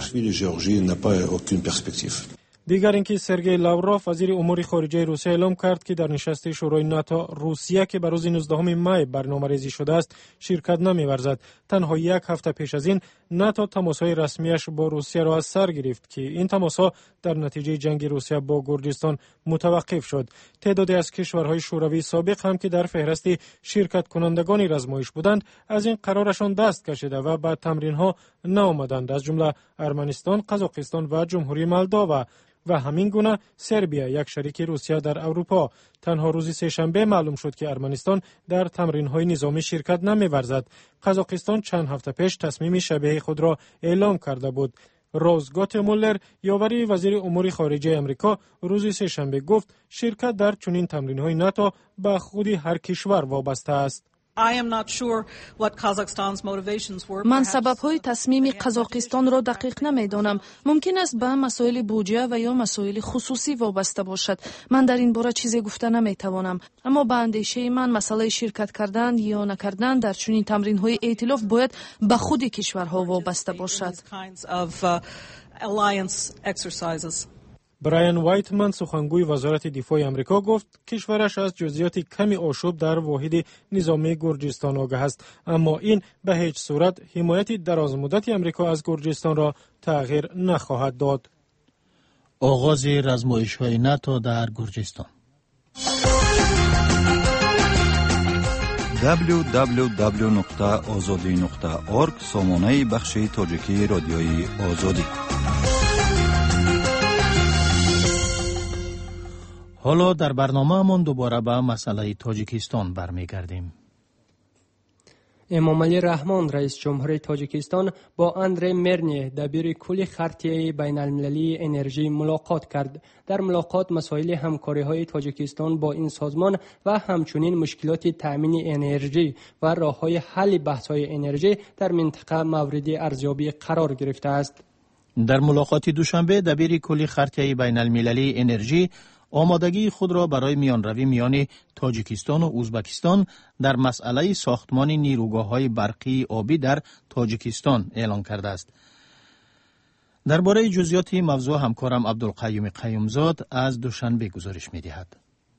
دیگر اینکه سرگئی لاوروف وزیر امور خارجه روسیه اعلام کرد که در نشست شورای ناتو روسیه که بر روز نوزدهم می برنامه‌ریزی شده است شرکت نمی‌ورزد. تنها یک هفته پیش از این ناتو تماس‌های رسمیش با روسیه را از سر گرفت که این تماس‌ها در نتیجه جنگ روسیه با گرجستان متوقف شد. تعدادی از کشورهای شوروی سابق هم که در فهرست شرکت کنندگان رزمایش بودند از این قرارشان دست کشیده و به تمرین‌ها نآمدند، از جمله ارمنستان، قزاقستان و جمهوری مولداوا و همین گونه سربیا، یک شریک روسیه در اروپا. تنها روز سه‌شنبه معلوم شد که ارمنستان در تمرین‌های نظامی شرکت نمی‌ورزد. قزاقستان چند هفته پیش تصمیم شبیه خود را اعلام کرده بود. روز گاتمولر، یاوری وزیر امور خارجه آمریکا، روز سه‌شنبه گفت شرکت در چنین تمرین‌های ناتو به خود هر کشور وابسته است. من سبب‌های تصمیم قزاقستان را دقیق نمی‌دانم. ممکن است به مسائل بودجه و یا مسائل خصوصی وابسته باشد. من در این باره چیزی گفته نمی‌توانم. اما به اندیشه من مسئله شرکت کردن یا نکردن در چنین تمرین‌های ائتلاف باید به خود کشورها وابسته باشد. برایان وایتمن سخنگوی وزارت دفاع آمریکا گفت کشورش از جزئیات کمی آشوب در واحد نظامی گرجستان آگاه است، اما این به هیچ صورت حمایت درازمدت آمریکا از گرجستان را تغییر نخواهد داد. آغاز رزمایش‌های ناتو در گرجستان. دبلیو دبلیو دبلیو نقطه آزادی نقطه اورگ سامانه بخش تاجیکی رادیوی آزادی. حالا در برنامه‌مان دوباره به مسئله تاجیکستان برمیگردیم. امامعلی رحمان رئیس جمهور تاجیکستان با اندری مرنی دبیر کل خرطی بین المللی انرژی ملاقات کرد. در ملاقات مسائل همکاری‌های تاجیکستان با این سازمان و همچنین مشکلات تأمین انرژی و راه‌های حل بحث‌های انرژی در منطقه مورد ارزیابی قرار گرفته است. در ملاقات دوشنبه دبیر کل خرطی بین المللی انرژی آمادگی خود را برای میانروی میان تاجیکستان و ازبکستان در مسئله ساختمان نیروگاه‌های برقی آبی در تاجیکستان اعلام کرده است. درباره جزئیات موضوع همکارم عبدالقیوم قیومزاد از دوشنبه گزارش می‌دهد.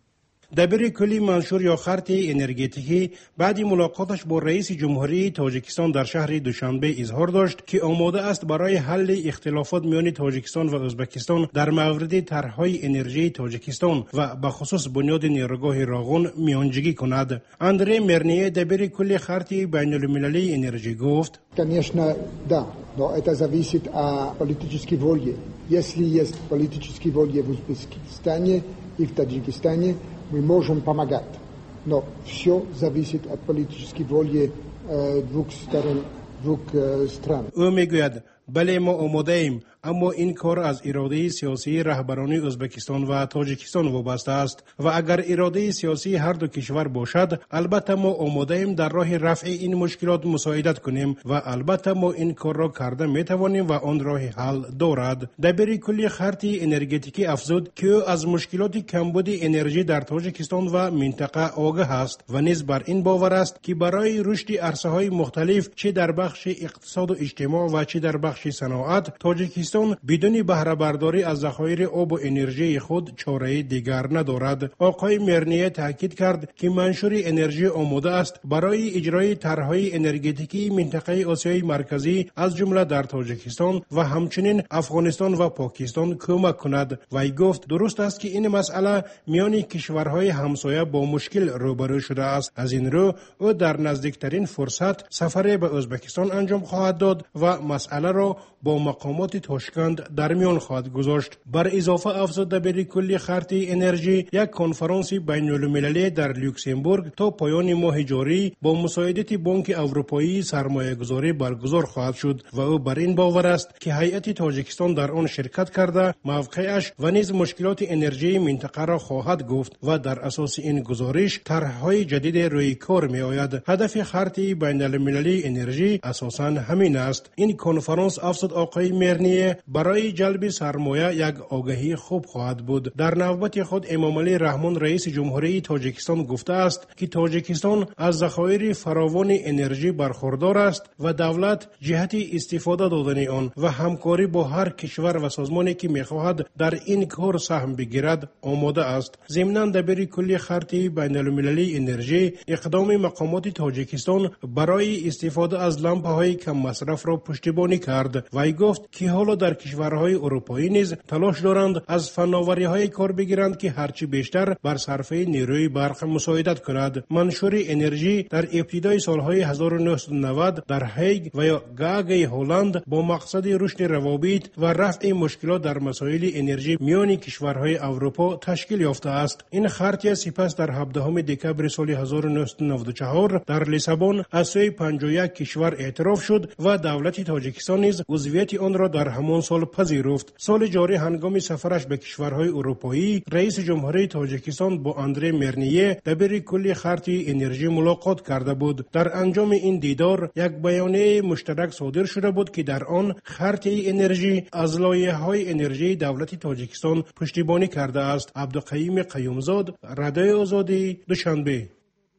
دبیر کلی منشور یا خرط انرژتیکی بعد ملاقاتش با رئیس جمهوری تاجیکستان در شهر دوشنبه اظهار داشت که آماده است برای حل اختلافات میان تاجیکستان و ازبکستان در مورد طرح‌های انرژی تاجیکستان و به خصوص بنیاد نیروگاه راغون میانجیگی کند. اندری مرنیه دبیر کلی خرط بین‌المللی انرژی گفت: Конечно, да, но это зависит от политической воли. Если есть политическая воля в Узбекистане и в Таджикистане, мы можем помогать. Но все зависит от политической воли э, двух сторон, двух э, стран. او میگوید بله ما آماده ایم، اما این کار از اراده سیاسی رهبران ازبکستان و تاجیکستان وابسته است و اگر اراده سیاسی هر دو کشور باشد البته ما آماده ایم در راه رفع این مشکلات مساعدت کنیم و البته ما این کار را کرده می توانیم و آن راه حل دارد. دبیر کلی خرط انرژتیکی افزود که او از مشکلات کمبود انرژی در تاجیکستان و منطقه آگاه است و نیز بر این باور است که برای رشد عرصه‌های مختلف چه در بخش اقتصاد و اجتماع و چه در بخش صنعت تاجیکستان بدون بهره برداری از ذخایر آب و انرژی خود چاره دیگر ندارد. آقای مرنیه تاکید کرد که منشور انرژی آماده است برای اجرای طرح‌های انرژتیکی منطقه آسیای مرکزی از جمله در تاجیکستان و همچنین افغانستان و پاکستان کمک کند. وی گفت درست است که این مسئله میان کشورهای همسایه با مشکل روبرو شده است. از این رو او در نزدیکترین فرصت سفر به ازبکستان انجام خواهد داد و مسئله را با مقامات تاشکند در میان خواهد گذاشت. بر اضافه افزود دبیر کلی خرط انرژی یک کنفرانس بین المللی در لوکسمبورگ تا پایان ماه جاری با مساعدت بانک اروپایی سرمایه گذاری برگزار خواهد شد و او بر این باور است که هیئت تاجیکستان در آن شرکت کرده موقعش و نیز مشکلات انرژی منطقه را خواهد گفت و در اساس این گزارش طرح‌های جدید روی کار می آید. هدف خرط بین المللی انرژی اساساً همین است. این کنفرانس افزود آقای مرنیه برای جلب سرمایه یک آگهی خوب خواهد بود. در نوبت خود امامعلی رحمان رئیس جمهوری تاجیکستان گفته است که تاجیکستان از ذخایر فراوان انرژی برخوردار است و دولت جهت استفاده دادن آن و همکاری با هر کشور و سازمانی که می‌خواهد در این کار سهم بگیرد آماده است. ضمناً دبیر کلی خرط بین‌المللی انرژی اقدام مقامات تاجیکستان برای استفاده از لامپ‌های کم مصرف را پشتیبانی کرد. وی گفت که حالا در کشورهای اروپایی نیز تلاش دارند از فناوری‌های کار بگیرند که هرچی بیشتر بر صرفه نیروی برق مساعدت کند. منشور انرژی در ابتدای سالهای هزار و نهصد و نود در هیگ و یا گاگ هلند با مقصد رشد روابط و رفع مشکلات در مسائل انرژی میان کشورهای اروپا تشکیل یافته است. این خرطی سپس در هفدهم دکمبر سال هزار و نهصد و نود و چهار در لیسابون از سوی پنجاه و یک کشور اعتراف شد و دولت تاجیکستان نیز عضویت آن را در همان سال پذیرفت. سال جاری هنگام سفرش به کشورهای اروپایی رئیس جمهوری تاجیکستان با اندری مرنیه دبیر کلی خرط انرژی ملاقات کرده بود. در انجام این دیدار یک بیانیه مشترک صادر شده بود که در آن خرط انرژی از لایحه‌های انرژی دولت تاجیکستان پشتیبانی کرده است. عبدالقیوم قیومزاد، رادیوی آزادی، دوشنبه.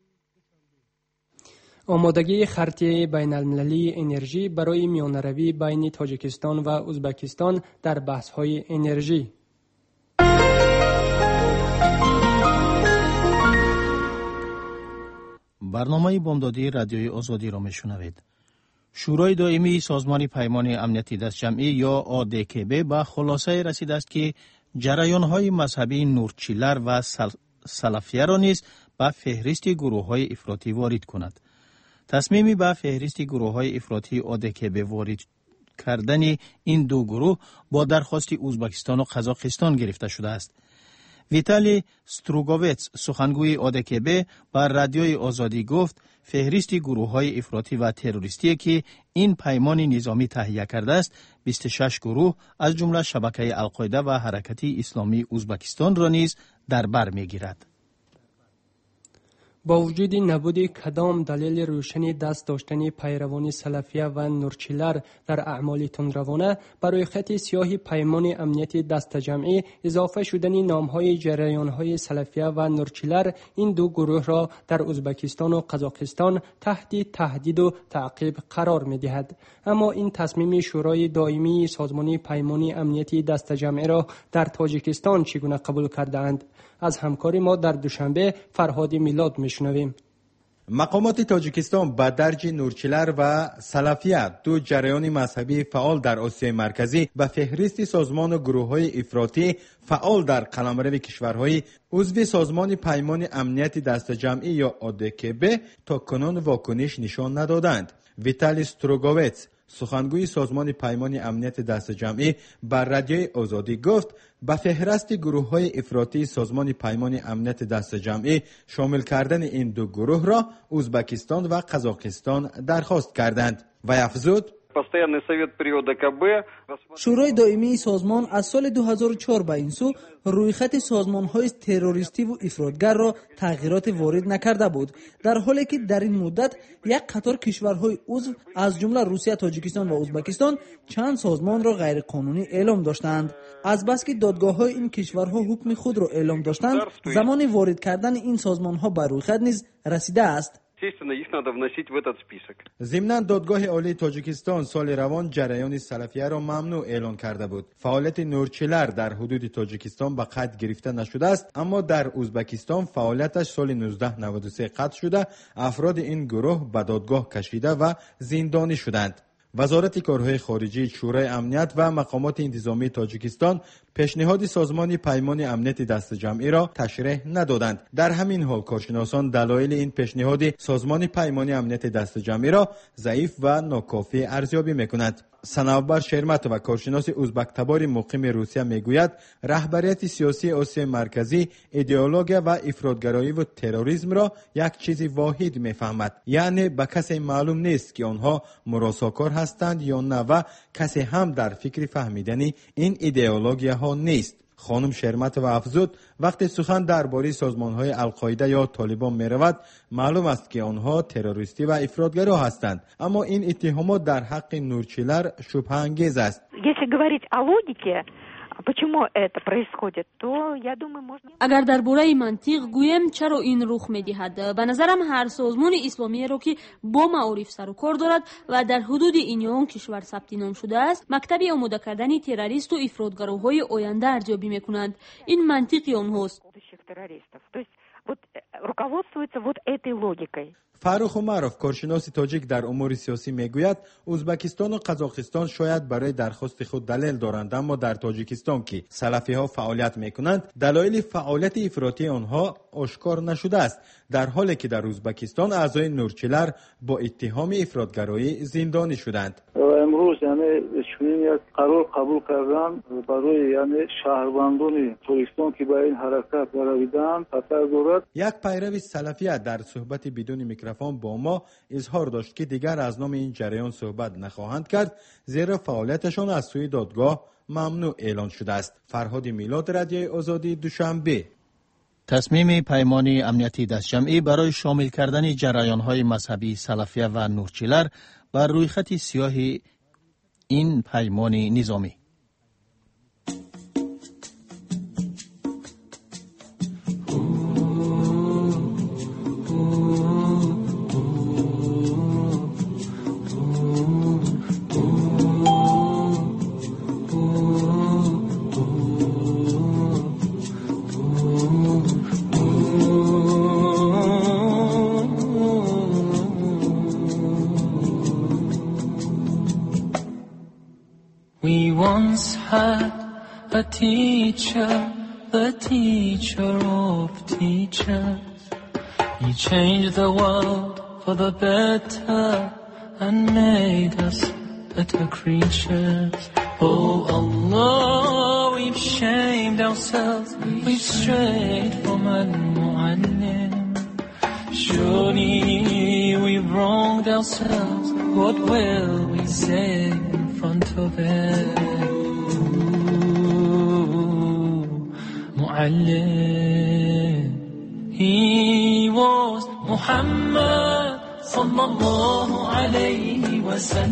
آمادگی خرط بین المللی انرژی برای میانروی بین تاجیکستان و ازبکستان در بحث‌های انرژی. برنامه بامدادی رادیوی آزادی را میشنوید. شورای دائمی سازمان پیمان امنیتی دستجمعی یا آ دی کی بی به خلاصه رسیده است که جریان‌های مذهبی نورچیلر و سل... سلفیه را نیز به فهرست گروه‌های افراطی وارد کند. تصمیمی به فهرست گروه‌های افراطی آ دی کی بی وارد کردن این دو گروه با درخواست ازبکستان و قزاقستان گرفته شده است. ویتالی استروگوویتس سخنگوی آ دی کی بی بر رادیوی آزادی گفت فهرست گروه‌های افراطی و تروریستی که این پیمان نظامی تهیه کرده است بیست و شش گروه از جمله شبکه القاعده و حرکت اسلامی ازبکستان را نیز در بر می‌گیرد. با وجود نبود کدام دلیل روشنی دست داشتن پیروان سلفیه و نورچیلر در اعمال تندروانه، برای خط سیاه پیمان امنیت دست جمعی اضافه شدن نامهای جریانهای سلفیه و نورچیلر این دو گروه را در ازبکستان و قزاقستان تحت تهدید و تعقیب قرار می دهد. اما این تصمیم شورای دائمی سازمان پیمان امنیت دست جمعی را در تاجیکستان چگونه قبول کردند؟ از همکاری ما در دوشنبه فرهاد میلاد میشنویم. مقامات تاجیکستان به درج نورچیلر و سلفیه، دو جریان مذهبی فعال در آسیای مرکزی، به فهرست سازمان و گروه‌های افراطی فعال در قلمرو کشورهای عضو سازمان پیمان امنیت دست جمعی یا آدکبه تا کنون واکنش نشان ندادند. ویتالی استروگوویتس، سخنگوی سازمان پیمان امنیت دست جمعی، بر رادیوی آزادی گفت به فهرست گروه‌های افراطی سازمان پیمان امنیت دست جمعی شامل کردن این دو گروه را ازبکستان و قزاقستان درخواست کردند و افزود شورای دائمی سازمان از سال دو هزار و چهار به این سو رویخط سازمان‌های تروریستی و افراطگر را تغییرات وارد نکرده بود، در حالی که در این مدت یک قطار کشورهای عضو از جمله روسیه، تاجیکستان و ازبکستان چند سازمان را غیرقانونی اعلام داشتند. از بس که دادگاه‌های این کشورها حکم خود را اعلام داشتند، زمان وارد کردن این سازمان‌ها بر رویخط نیز رسیده است. ضمناً دادگاه عالی تاجیکستان سال روان جریان سلفیه را ممنوع اعلان کرده بود. فعالیت نورچیلر در حدود تاجیکستان به قید گرفته نشده است، اما در ازبکستان فعالیتش سال نوزده نود و سه قطع شده. افراد این گروه به دادگاه کشیده و زندانی شدند. وزارت کارهای خارجی، شورای امنیت و مقامات انتظامی تاجیکستان پیشنهاد سازمان پیمان امنیت دست جمعی را تشریح ندادند. در همین حال کارشناسان دلایل این پیشنهاد سازمان پیمان امنیت دست جمعی را ضعیف و ناکافی ارزیابی می‌کنند. سنوبر شرمت و کارشناس ازبک تبار مقیم روسیه میگوید رهبریت سیاسی آسیای مرکزی ایدئولوژی و افراطگرایی و تروریسم را یک چیز واحد میفهمد، یعنی به کسی معلوم نیست که آنها مراساکار هستند یا نه و کسی هم در فکر فهمیدن این ایدئولوژی ها نیست. خانم شرمت و افزود وقتی سخن درباره سازمان‌های القاعده یا طالبان می‌رود، معلوم است که آنها تروریستی و افراطگرا هستند، اما این اتهامات در حق نورچیلر شبهه انگیز است. اگر درباره منطق گویم چرا این رخ می‌دهد، به نظرم هر سازمان اسلامی را که با معارف سر و کار دارد و در حدود این یا آن کشور ثبت نام شده است، مکتب آماده کردن تروریست و افراطگراهای آینده ارزیابی می‌کنند. این منطقی آنهاست. فاروق عمرов، کارشناس تاجیک در امور سیاسی میگوید ازبکستان و قزاقستان شاید برای درخواست خود دلیل دارند، اما در تاجیکستان که سلفی ها فعالیت میکنند دلایل فعالیت افراطی آنها آشکار نشده است، در حالی که در ازبکستان اعضای نورچیلر با اتهام افراطگرایی زندانی شدند. امروز یعنی چنین یک قرار قبول کردن برای یعنی شهروندان تاجیکستان که به این حرکت برویدند خطر دارد. یک پیرو سلفیه در صحبت بدون میکروفون با ما اظهار داشت که دیگر از نام این جریان صحبت نخواهند کرد، زیرا فعالیتشان از سوی دادگاه ممنوع اعلان شده است. فرهاد میلاد، رادیوی آزادی، دوشنبه. تصمیم پیمان امنیتی دست جمعی برای شامل کردن جریان‌های مذهبی سلفیه و نورچیلر بر روی خط سیاه این پیمان نظامی. We once had a teacher, the teacher of teachers. He changed the world for the better and made us better creatures. Oh Allah, we've shamed ourselves, we've strayed from Al-Mu'allim. Surely we've wronged ourselves, what will we say in front of it? Mu'allim, he was محمد صلى الله عليه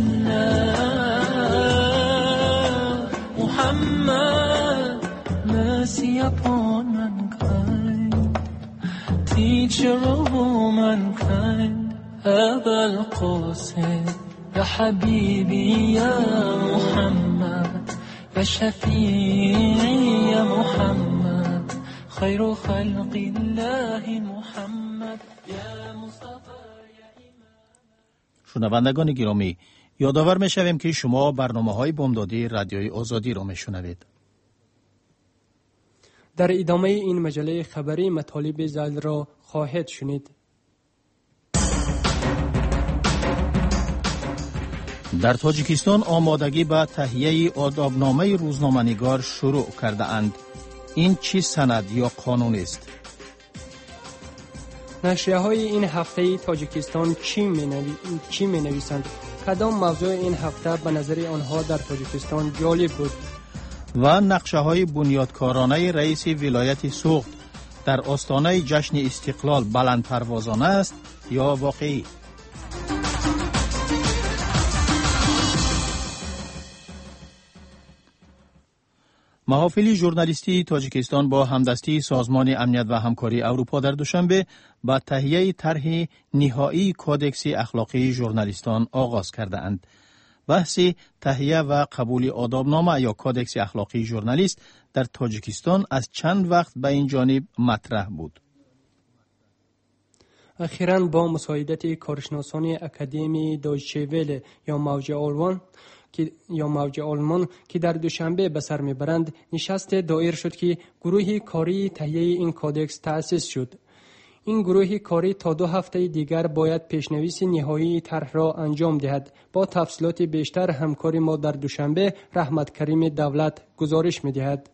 وسلم محمد mercy upon mankind teacher of all mankind أبا القاسم يا حبيبي يا محمد يا شفيعي يا محمد خير خلق الله محمد يا مصطفى. شنوندگان گرامی، یادآور می‌شویم که شما برنامه‌های بامدادی رادیوی آزادی را می‌شنوید. در ادامه این مجله خبری مطالب زل را خواهید شنید. در تاجیکستان آمادگی به تهیه آدابنامه روزنامه‌نگار شروع کرده اند. این چی سند یا قانون است؟ نشریه های این هفته تاجیکستان چی می نوی... چی می نویسند؟ کدام موضوع این هفته به نظر آنها در تاجیکستان جالب بود؟ و نقشه های بنیادکارانه رئیس ولایت سوخت در آستانه جشن استقلال بلند پروازانه است یا واقعی؟ محافل ژورنالیستی تاجیکستان با همدستی سازمان امنیت و همکاری اروپا در دوشنبه با تهیه طرح نهایی کودکس اخلاقی ژورنالیستان آغاز کرده اند. بحث تهیه و قبول آدابنامه یا کودکس اخلاقی ژورنالیست در تاجیکستان از چند وقت به این جانب مطرح بود. اخیراً با مساعدت کارشناسان اکادمی دویچه وله یا موج آلمان که یا موج آلمان که در دوشنبه به سر میبرند نشست دایر شد که گروه کاری تهیه این کودکس تأسیس شد. این گروه کاری تا دو هفته دیگر باید پیشنویس نهایی طرح را انجام دهد. با تفصیلات بیشتر همکار ما در دوشنبه رحمت کریم دولت گزارش میدهد.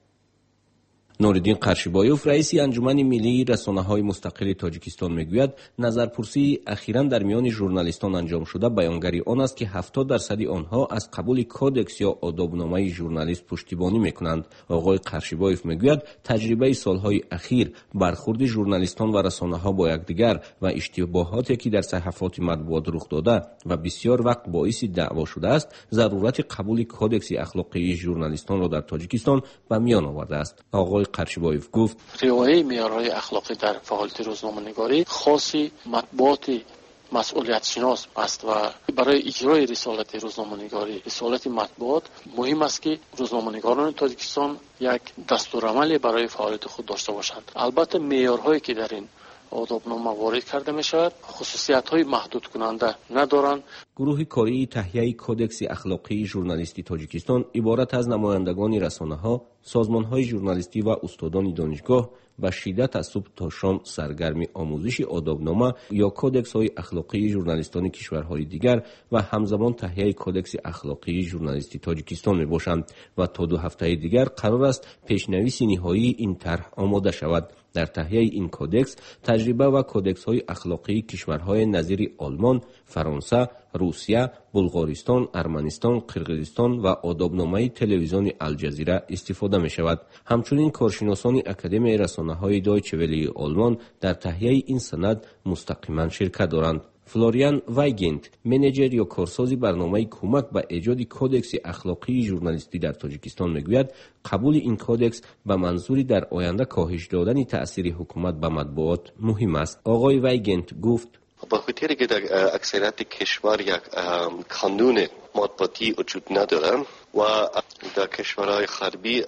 نوردین قرشیبایوف رئیس انجمن ملی رسانه‌های مستقل تاجیکستان میگوید نظرپرسی اخیراً در میان ژورنالیستان انجام شده بیانگری آن است که هفتاد درصد آنها از قبول کودکس یا آدابنامه ژورنالیست پشتیبانی میکنند. آقای قرشیبایوف میگوید تجربه سالهای اخیر برخورد ژورنالیستان و رسانه‌ها با یکدیگر و اشتباهاتی که در صحافت مطبوعات رخ داده و بسیار وقت باعث دعوا شده است ضرورت قبول کودکس اخلاقی ژورنالیستان را در تاجیکستان به میان آورده است. آقای قرشیبایوف گفت رعایت معیارهای اخلاقی در فعالیت روزنامه‌نگاری خاصی مطبوعات مسئولیت شناس است و برای اجرای رسالت روزنامه‌نگاری رسالت مطبوعات مهم است که روزنامه‌نگاران تاجیکستان یک دستورالعمل برای فعالیت خود داشته باشند. البته معیارهایی که در این آدابنامه وارد کرده می شود خصوصیت‌های محدود کننده ندارند. گروه کاری تهیه کودکس اخلاقی ژورنالیستی تاجیکستان عبارت از نمایندگان رسانه‌ها، سازمان‌های ژورنالیستی و استادان دانشگاه با شدت از صبح تا شام سرگرم آموزش آدابنامه یا کودکس‌های اخلاقی ژورنالیستان کشورهای دیگر و همزمان تهیه کودکس اخلاقی ژورنالیستی تاجیکستان میباشند و تا دو هفته دیگر قرار است پیشنویس نهایی این طرح آماده شود. در تهیه این کودکس تجربه و کودکس‌های اخلاقی کشورهای نظیر آلمان، فرانسه، روسیه، بلغارستان، ارمنستان، قرقیزستان و آدابنامه تلویزیون الجزیره استفاده می شود. همچنین کارشناسان اکادمی رسانه‌های دویچه وله آلمان در تهیه این سند مستقیما شرکت دارند. فلوریان وایگنت، منیجر یا کارساز برنامه کمک به ایجاد کودکس اخلاقی ژورنالیستی در تاجیکستان میگوید قبول این کودکس به منظوری در آینده کاهش دادن تأثیر حکومت به مطبوعات مهم است. آقای وایگنت گفت با خاطر که در اکثریت کشور یک قانون مطبوعاتی وجود ندارد و در کشورهای غربی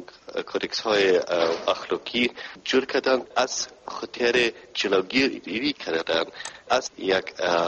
کودکس های اخلاقی جور کردن از خاطر جلوگیری کردن از یک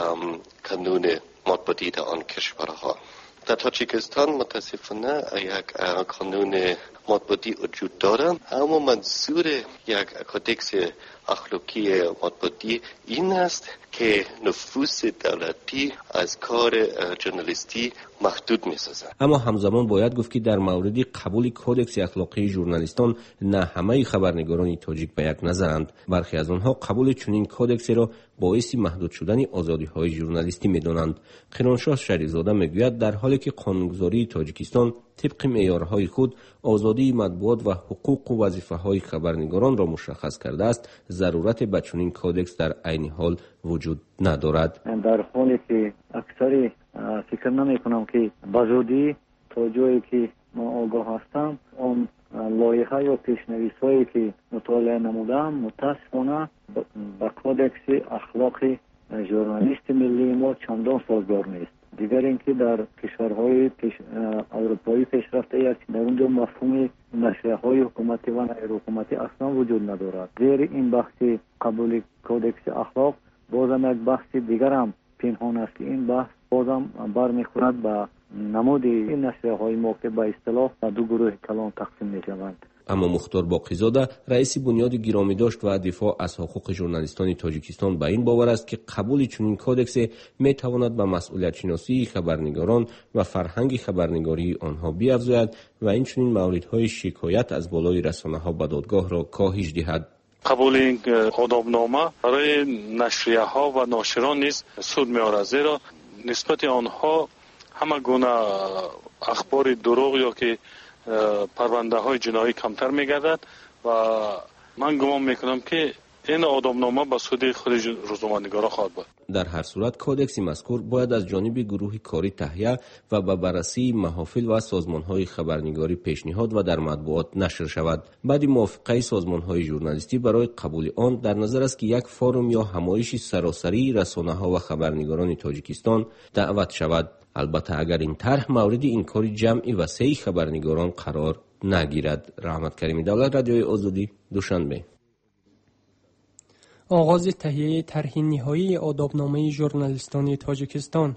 قانون مطبوعاتی در آن کشورها. در تاجیکستان متاسفانه یک قانون مطبوعاتی وجود دارد، اما منظور یک کودکس اخلاقی مطبوعاتی این است که نفوذ دولتی از کار ژورنالیستی محدود می‌سازد. اما همزمان باید گفت که در مورد قبول کودکس اخلاقی ژورنالیستان نه همه خبرنگاران تاجیک به یک نظرند. برخی از آنها قبول چنین کودکسی را باعث محدود شدن آزادی‌های ژورنالیستی می‌دانند. قیرانشاه شریف‌زاده می‌گوید در حالی که قانونگذاری تاجیکستان طبق معیارهای خود آزادی مطبوعات و حقوق و وظیفه‌های خبرنگاران را مشخص کرده است، ضرورت به چنین کودکس در عین حال وجود ندارد. در حالی که اکثری فکر نمی‌کنم که بزودی تا جایی که ما آگاه هستم اون لایحه یا پیشنویس‌هایی که مطالعه نمودم متاسفانه با کودکس اخلاقی ژورنالیست ملی ما چندان سازگار نیست. دیگر اینکه در کشورهای پیش اروپایی پیشرفته است، در اونجا مفهوم نشریه‌های حکومتی و غیر حکومتی اصلا وجود ندارد. زیر این بحث قبول کودکس اخلاق بازم یک بحث دیگر هم پنهان است که این بحث بازم برمیخورد به نمود این نشریه‌های ما که به اصطلاح به دو گروه کلان تقسیم می‌شوند. اما مختار باقی‌زاده رئیس بنیاد گرامی داشت و دفاع از حقوق ژورنالیستان تاجیکستان به این باور است که قبول چنین کودکس میتواند به مسئولیت شناسی خبرنگاران و فرهنگ خبرنگاری آنها بیافزاید و این چنین موردهای شکایت از بالای رسانه‌ها به دادگاه را کاهش دهد. قبول این آدابنامه برای نشریه ها و ناشران نیز سود می‌آورد، زیرا نسبت آنها همه گونه اخبار دروغ یا که پرونده های جنایی کمتر می‌گردد و من گمان میکنم که این آدابنامه به سود خود روزنامه‌نگارا خواهد بود. در هر صورت کودکس مذکور باید از جانب گروه کاری تهیه و به بررسی محافل و سازمان‌های خبرنگاری پیشنهاد و در مطبوعات نشر شود. بعد موافقه سازمان‌های ژورنالیستی برای قبول آن در نظر است که یک فورم یا همایش سراسری رسانه‌ها و خبرنگاران تاجیکستان دعوت شود. البته اگر این طرح مورد انکار جمعی وسیع خبرنگاران قرار نگیرد. رحمت کریمی، دولت رادیوی آزادی، دوشنبه. آغاز تهیه طرح نهایی آدابنامه ژورنالیستان تاجیکستان.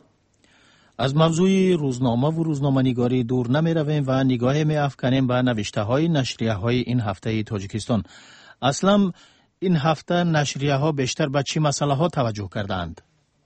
از موضوع روزنامه و روزنامه‌نگاری دور نمی رویم و نگاه می افکنیم به نوشته های نشریه های این هفته تاجیکستان. اصلا این هفته نشریه ها بیشتر به چی مسئله ها توجه کردند؟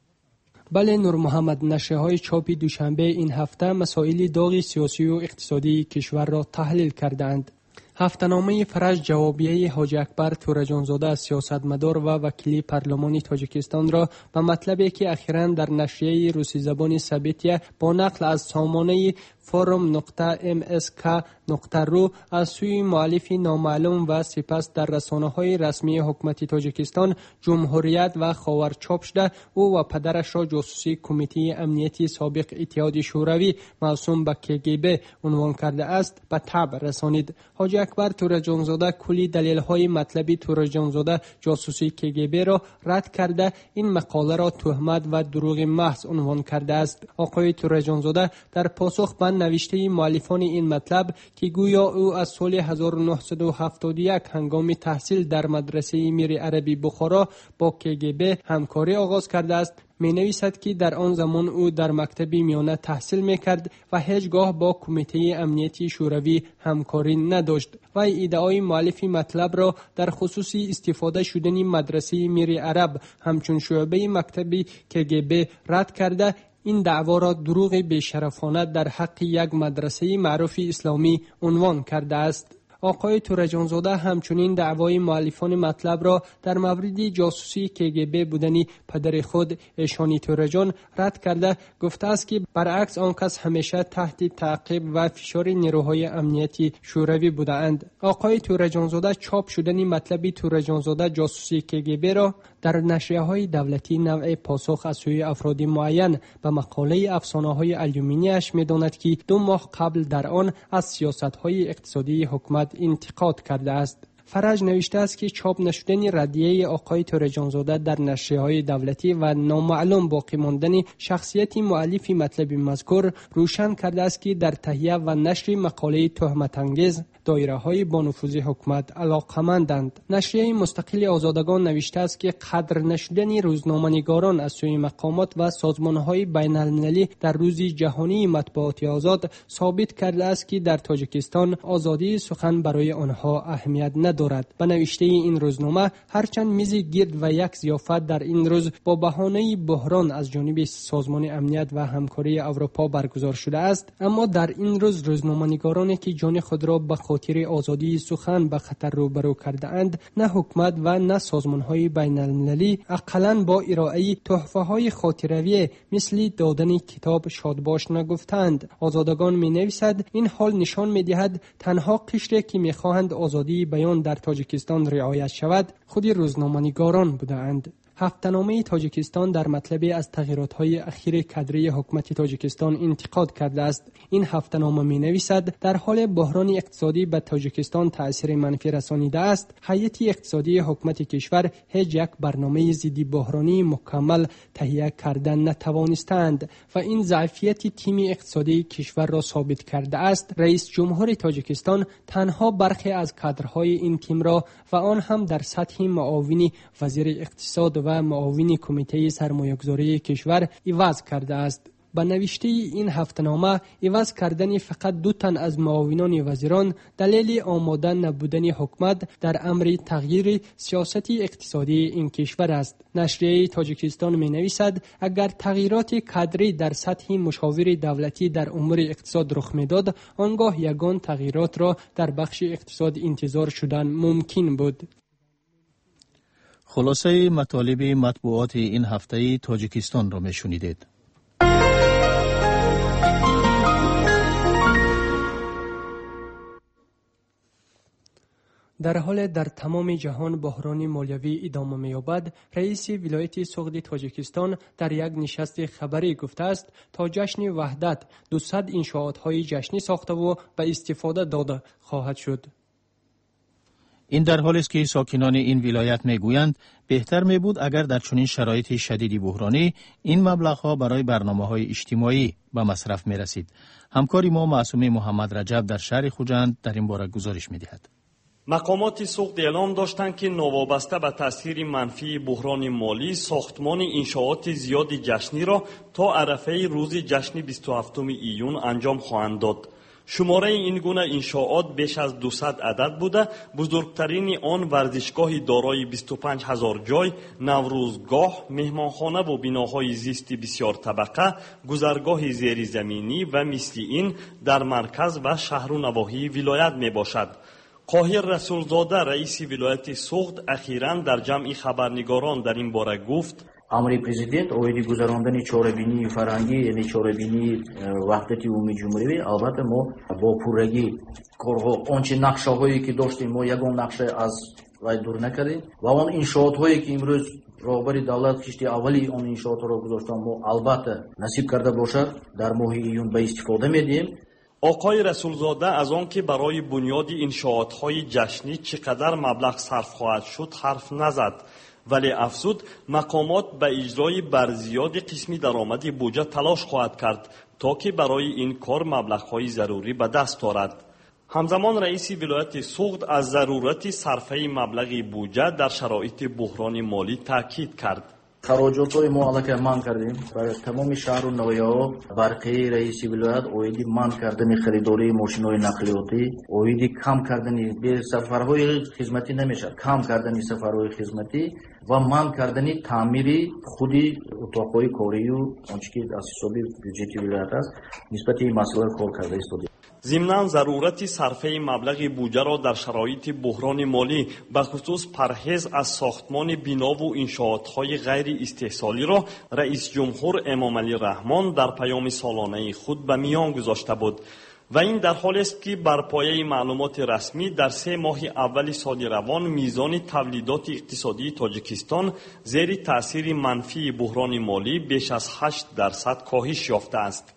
بله نور محمد، نشریه های چاپی دوشنبه این هفته مسائل داغ سیاسی و اقتصادی کشور را تحلیل کردند. هفته‌نامه فرج جوابیه حاجی اکبر تورجانزاده از سیاستمدار و وکیل پارلمانی تاجیکستان را به مطلبی که اخیراً در نشریه روسی زبان سبیتیه با نقل از سامانه فورم نقطه ام اس کا نقطه رو از سوی مؤلفی نامعلوم و سپس در رسانه‌های رسمی حکومت تاجیکستان جمهوریت و خاور چاپ شده، او و پدرش را جاسوسی کمیته امنیتی سابق اتحاد شوروی موسوم به کی جی بی عنوان کرده است به تبع رسانید. حاجی اکبر تورجانزاده کلی دلیل‌های مطلبی تورجانزاده جاسوسی کی جی بی را رد کرده این مقاله را تهمت و دروغ محض عنوان کرده است. آقای تورجانزاده در پاسخ به نوشته مؤلفان این مطلب که گویا او از سال هزار و نهصد و هفتاد و یک هنگام تحصیل در مدرسه میر عربی بخارا با کی جی بی همکاری آغاز کرده است، می نویسد که در آن زمان او در مکتب میانه تحصیل می کرد و هیچگاه با کمیته امنیتی شوروی همکاری نداشت و ادعای مؤلف مطلب را در خصوص استفاده شدن مدرسه میر عرب همچون شعبه مکتب کی جی بی رد کرده این دعوا را دروغ بی‌شرفانه در حق یک مدرسه معروف اسلامی عنوان کرده است. آقای تورجانزاده همچنین دعوای مؤلفان مطلب را در مورد جاسوسی کی جی بی بودنی پدر خود ایشانی تورجان رد کرده گفته است که برعکس آن کس همیشه تحت تعقیب و فشار نیروهای امنیتی شوروی بودند. آقای تورجانزاده چاپ شدن مطلب تورجانزاده جاسوسی کی جی بی را در نشریه‌های دولتی نوع پاسخ از سوی افراد معین به مقاله افسانه‌های الومینیش می‌داند که دو ماه قبل در آن از سیاست‌های اقتصادی حکومت انتقاد کرده است. فرج نوشته است که چاپ نشدن ردیه آقای تورجانزاده در نشریه‌های دولتی و نامعلوم باقی ماندن شخصیت مؤلف مطلب مذکور روشن کرده است که در تهیه و نشر مقاله تهمت‌انگیز دایره‌های با نفوذ حکومت علاقه‌مندند. نشریه مستقل آزادگان نوشته است که قدر نشدن روزنامه‌نگاران از سوی مقامات و سازمان‌های بین‌المللی در روز جهانی مطبوعات آزاد ثابت کرده است که در تاجیکستان آزادی سخن برای آنها اهمیت ندارد. ندارد. به نوشته این روزنامه هرچند میز گرد و یک ضیافت در این روز با بهانه بحران از جانب سازمان امنیت و همکاری اروپا برگزار شده است، اما در این روز روزنامه‌نگارانی که جان خود را به خاطر آزادی سخن به خطر روبرو کرده اند، نه حکومت و نه سازمان‌های بین‌المللی اقلاً با ارائه تحفه‌های خاطروی مثل دادن کتاب شادباش نگفتند. آزادگان می‌نویسد این حال نشان می‌دهد تنها قشری که می‌خواهند آزادی بیان در تاجیکستان رعایت شود خود روزنامه‌نگاران بودند. هفته‌نامه تاجیکستان در مطلبی از تغییرات‌های اخیر کادری حکومت تاجیکستان انتقاد کرده است. این هفته‌نامه می‌نویسد در حال بحران اقتصادی به تاجیکستان تأثیر منفی رسانیده است. هیئت اقتصادی حکومت کشور هیچ یک برنامه ضد بحرانی مکمل تهیه کردن نتوانستند و این ضعفیت تیم اقتصادی کشور را ثابت کرده است. رئیس جمهور تاجیکستان تنها برخی از کادرهای این تیم را و آن هم در سطح معاون وزیر اقتصاد و معاون کمیته سرمایه‌گذاری کشور عوض کرده است. با نوشته این هفته‌نامه عوض کردن فقط دو تن از معاونان وزیران دلیل آماده نبودن حکومت در امر تغییر سیاست اقتصادی این کشور است. نشریه تاجیکستان می نویسد اگر تغییرات کادری در سطح مشاور دولتی در امور اقتصاد رخ میداد، آنگاه یگان تغییرات را در بخش اقتصاد انتظار شدن ممکن بود. خلاصه مطالب مطبوعات این هفته تاجیکستان را میشنیدید. در حال در تمام جهان بحران مالیوی ادامه می‌یابد، رئیس ولایت سوغد تاجیکستان در یک نشست خبری گفته است تا جشن وحدت دویست انشاءات‌های جشنی ساخته و به استفاده داده خواهد شد. این در حالی است که ساکنان این ولایت میگویند بهتر می بود اگر در چنین شرایط شدید بحرانی این مبلغ‌ها برای برنامه‌های اجتماعی به مصرف می رسید. همکاری ما معصومه محمد رجب در شهر خوجند در این باره گزارش می دهد. مقامات سوغد اعلام داشتند که نوابسته به تاثیر منفی بحران مالی ساختمان انشاءات زیاد جشنی را تا عرفه روز جشن بیست و هفتم ایون انجام خواهند داد. شماره این گونه انشاءات بیش از دویست عدد بوده، بزرگترین آن ورزشگاه دارای بیست و پنج هزار جای، نوروزگاه، مهمانخانه و بناهای زیستی بسیار طبقه، گذرگاه زیرزمینی و مثل این در مرکز و شهر و نواحی ولایت می باشد. قاهر رسولزاده رئیس ولایت سوغد اخیراً در جمع خبرنگاران در این باره گفت: امر پرزیدنت اویدی گذراندن چاره‌بینی فرهنگی یعنی چاره‌بینی وحدتی عمومی جمهوری، البته ما با پورگی کارها آنچه نقشه‌هایی که داشتیم ما یگان نقشه از وای دور نکردیم و آن انشاءات‌هایی که امروز رهبر دولت کشتی اولی آن انشاءات را گذاشتن ما البته نصیب کرده باشد در ماه ایون به استفاده می‌دیم. آقای رسولزاده از آن که برای بنیاد انشاءات‌های جشنی چقدر مبلغ صرف خواهد شد حرف نزد، ولی افزود مقامات به اجرای برزیاد قسمی درآمد بودجه تلاش خواهد کرد تا که برای این کار مبلغ‌های ضروری به دست آورد. همزمان رئیس ولایت سوغد از ضرورت صرفه مبلغ بودجه در شرایط بحران مالی تاکید کرد. خراجات‌های ما علاقه من کردیم برای تمام شهر و نواحی‌ها. برقی رئیس ولایت اویدی من کردن خریداری ماشین‌های نقلیاتی، اویدی کم کردن به سفرهای خدمتی نمیشه، کم کردن سفرهای خدمتی و من کردن تعمیر خودی اتاق‌های کاری و آنچه که از حساب بودجه ولایت است نسبت این مسئله کار کرده است. ضمناً ضرورت صرفه مبلغ بودجه را در شرایط بحران مالی به خصوص پرهیز از ساختمان بنا و انشاءات‌های غیر استحصالی را رئیس جمهور امام علی رحمان در پیام سالانه خود به میان گذاشته بود و این در حالی است که بر پایه معلومات رسمی در سه ماه اول سال روان میزان تولیدات اقتصادی تاجیکستان زیر تأثیر منفی بحران مالی بیش از هشت درصد کاهش یافته است.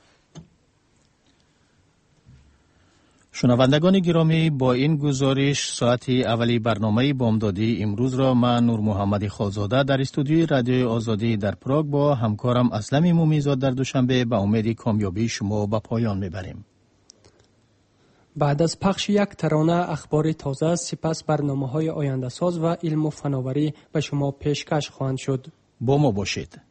شنوندگان گرامی، با این گزارش ساعت اولی برنامه بامدادی امروز را من نور محمد خالزاده در استودیوی رادیوی آزادی در پراگ با همکارم اسلم مومیزاد در دوشنبه به امید کامیابی شما به پایان میبریم. بعد از پخش یک ترانه اخبار تازه، سپس برنامه‌های آینده ساز و علم و فناوری به شما پیشکش خواهند شد. با ما باشید.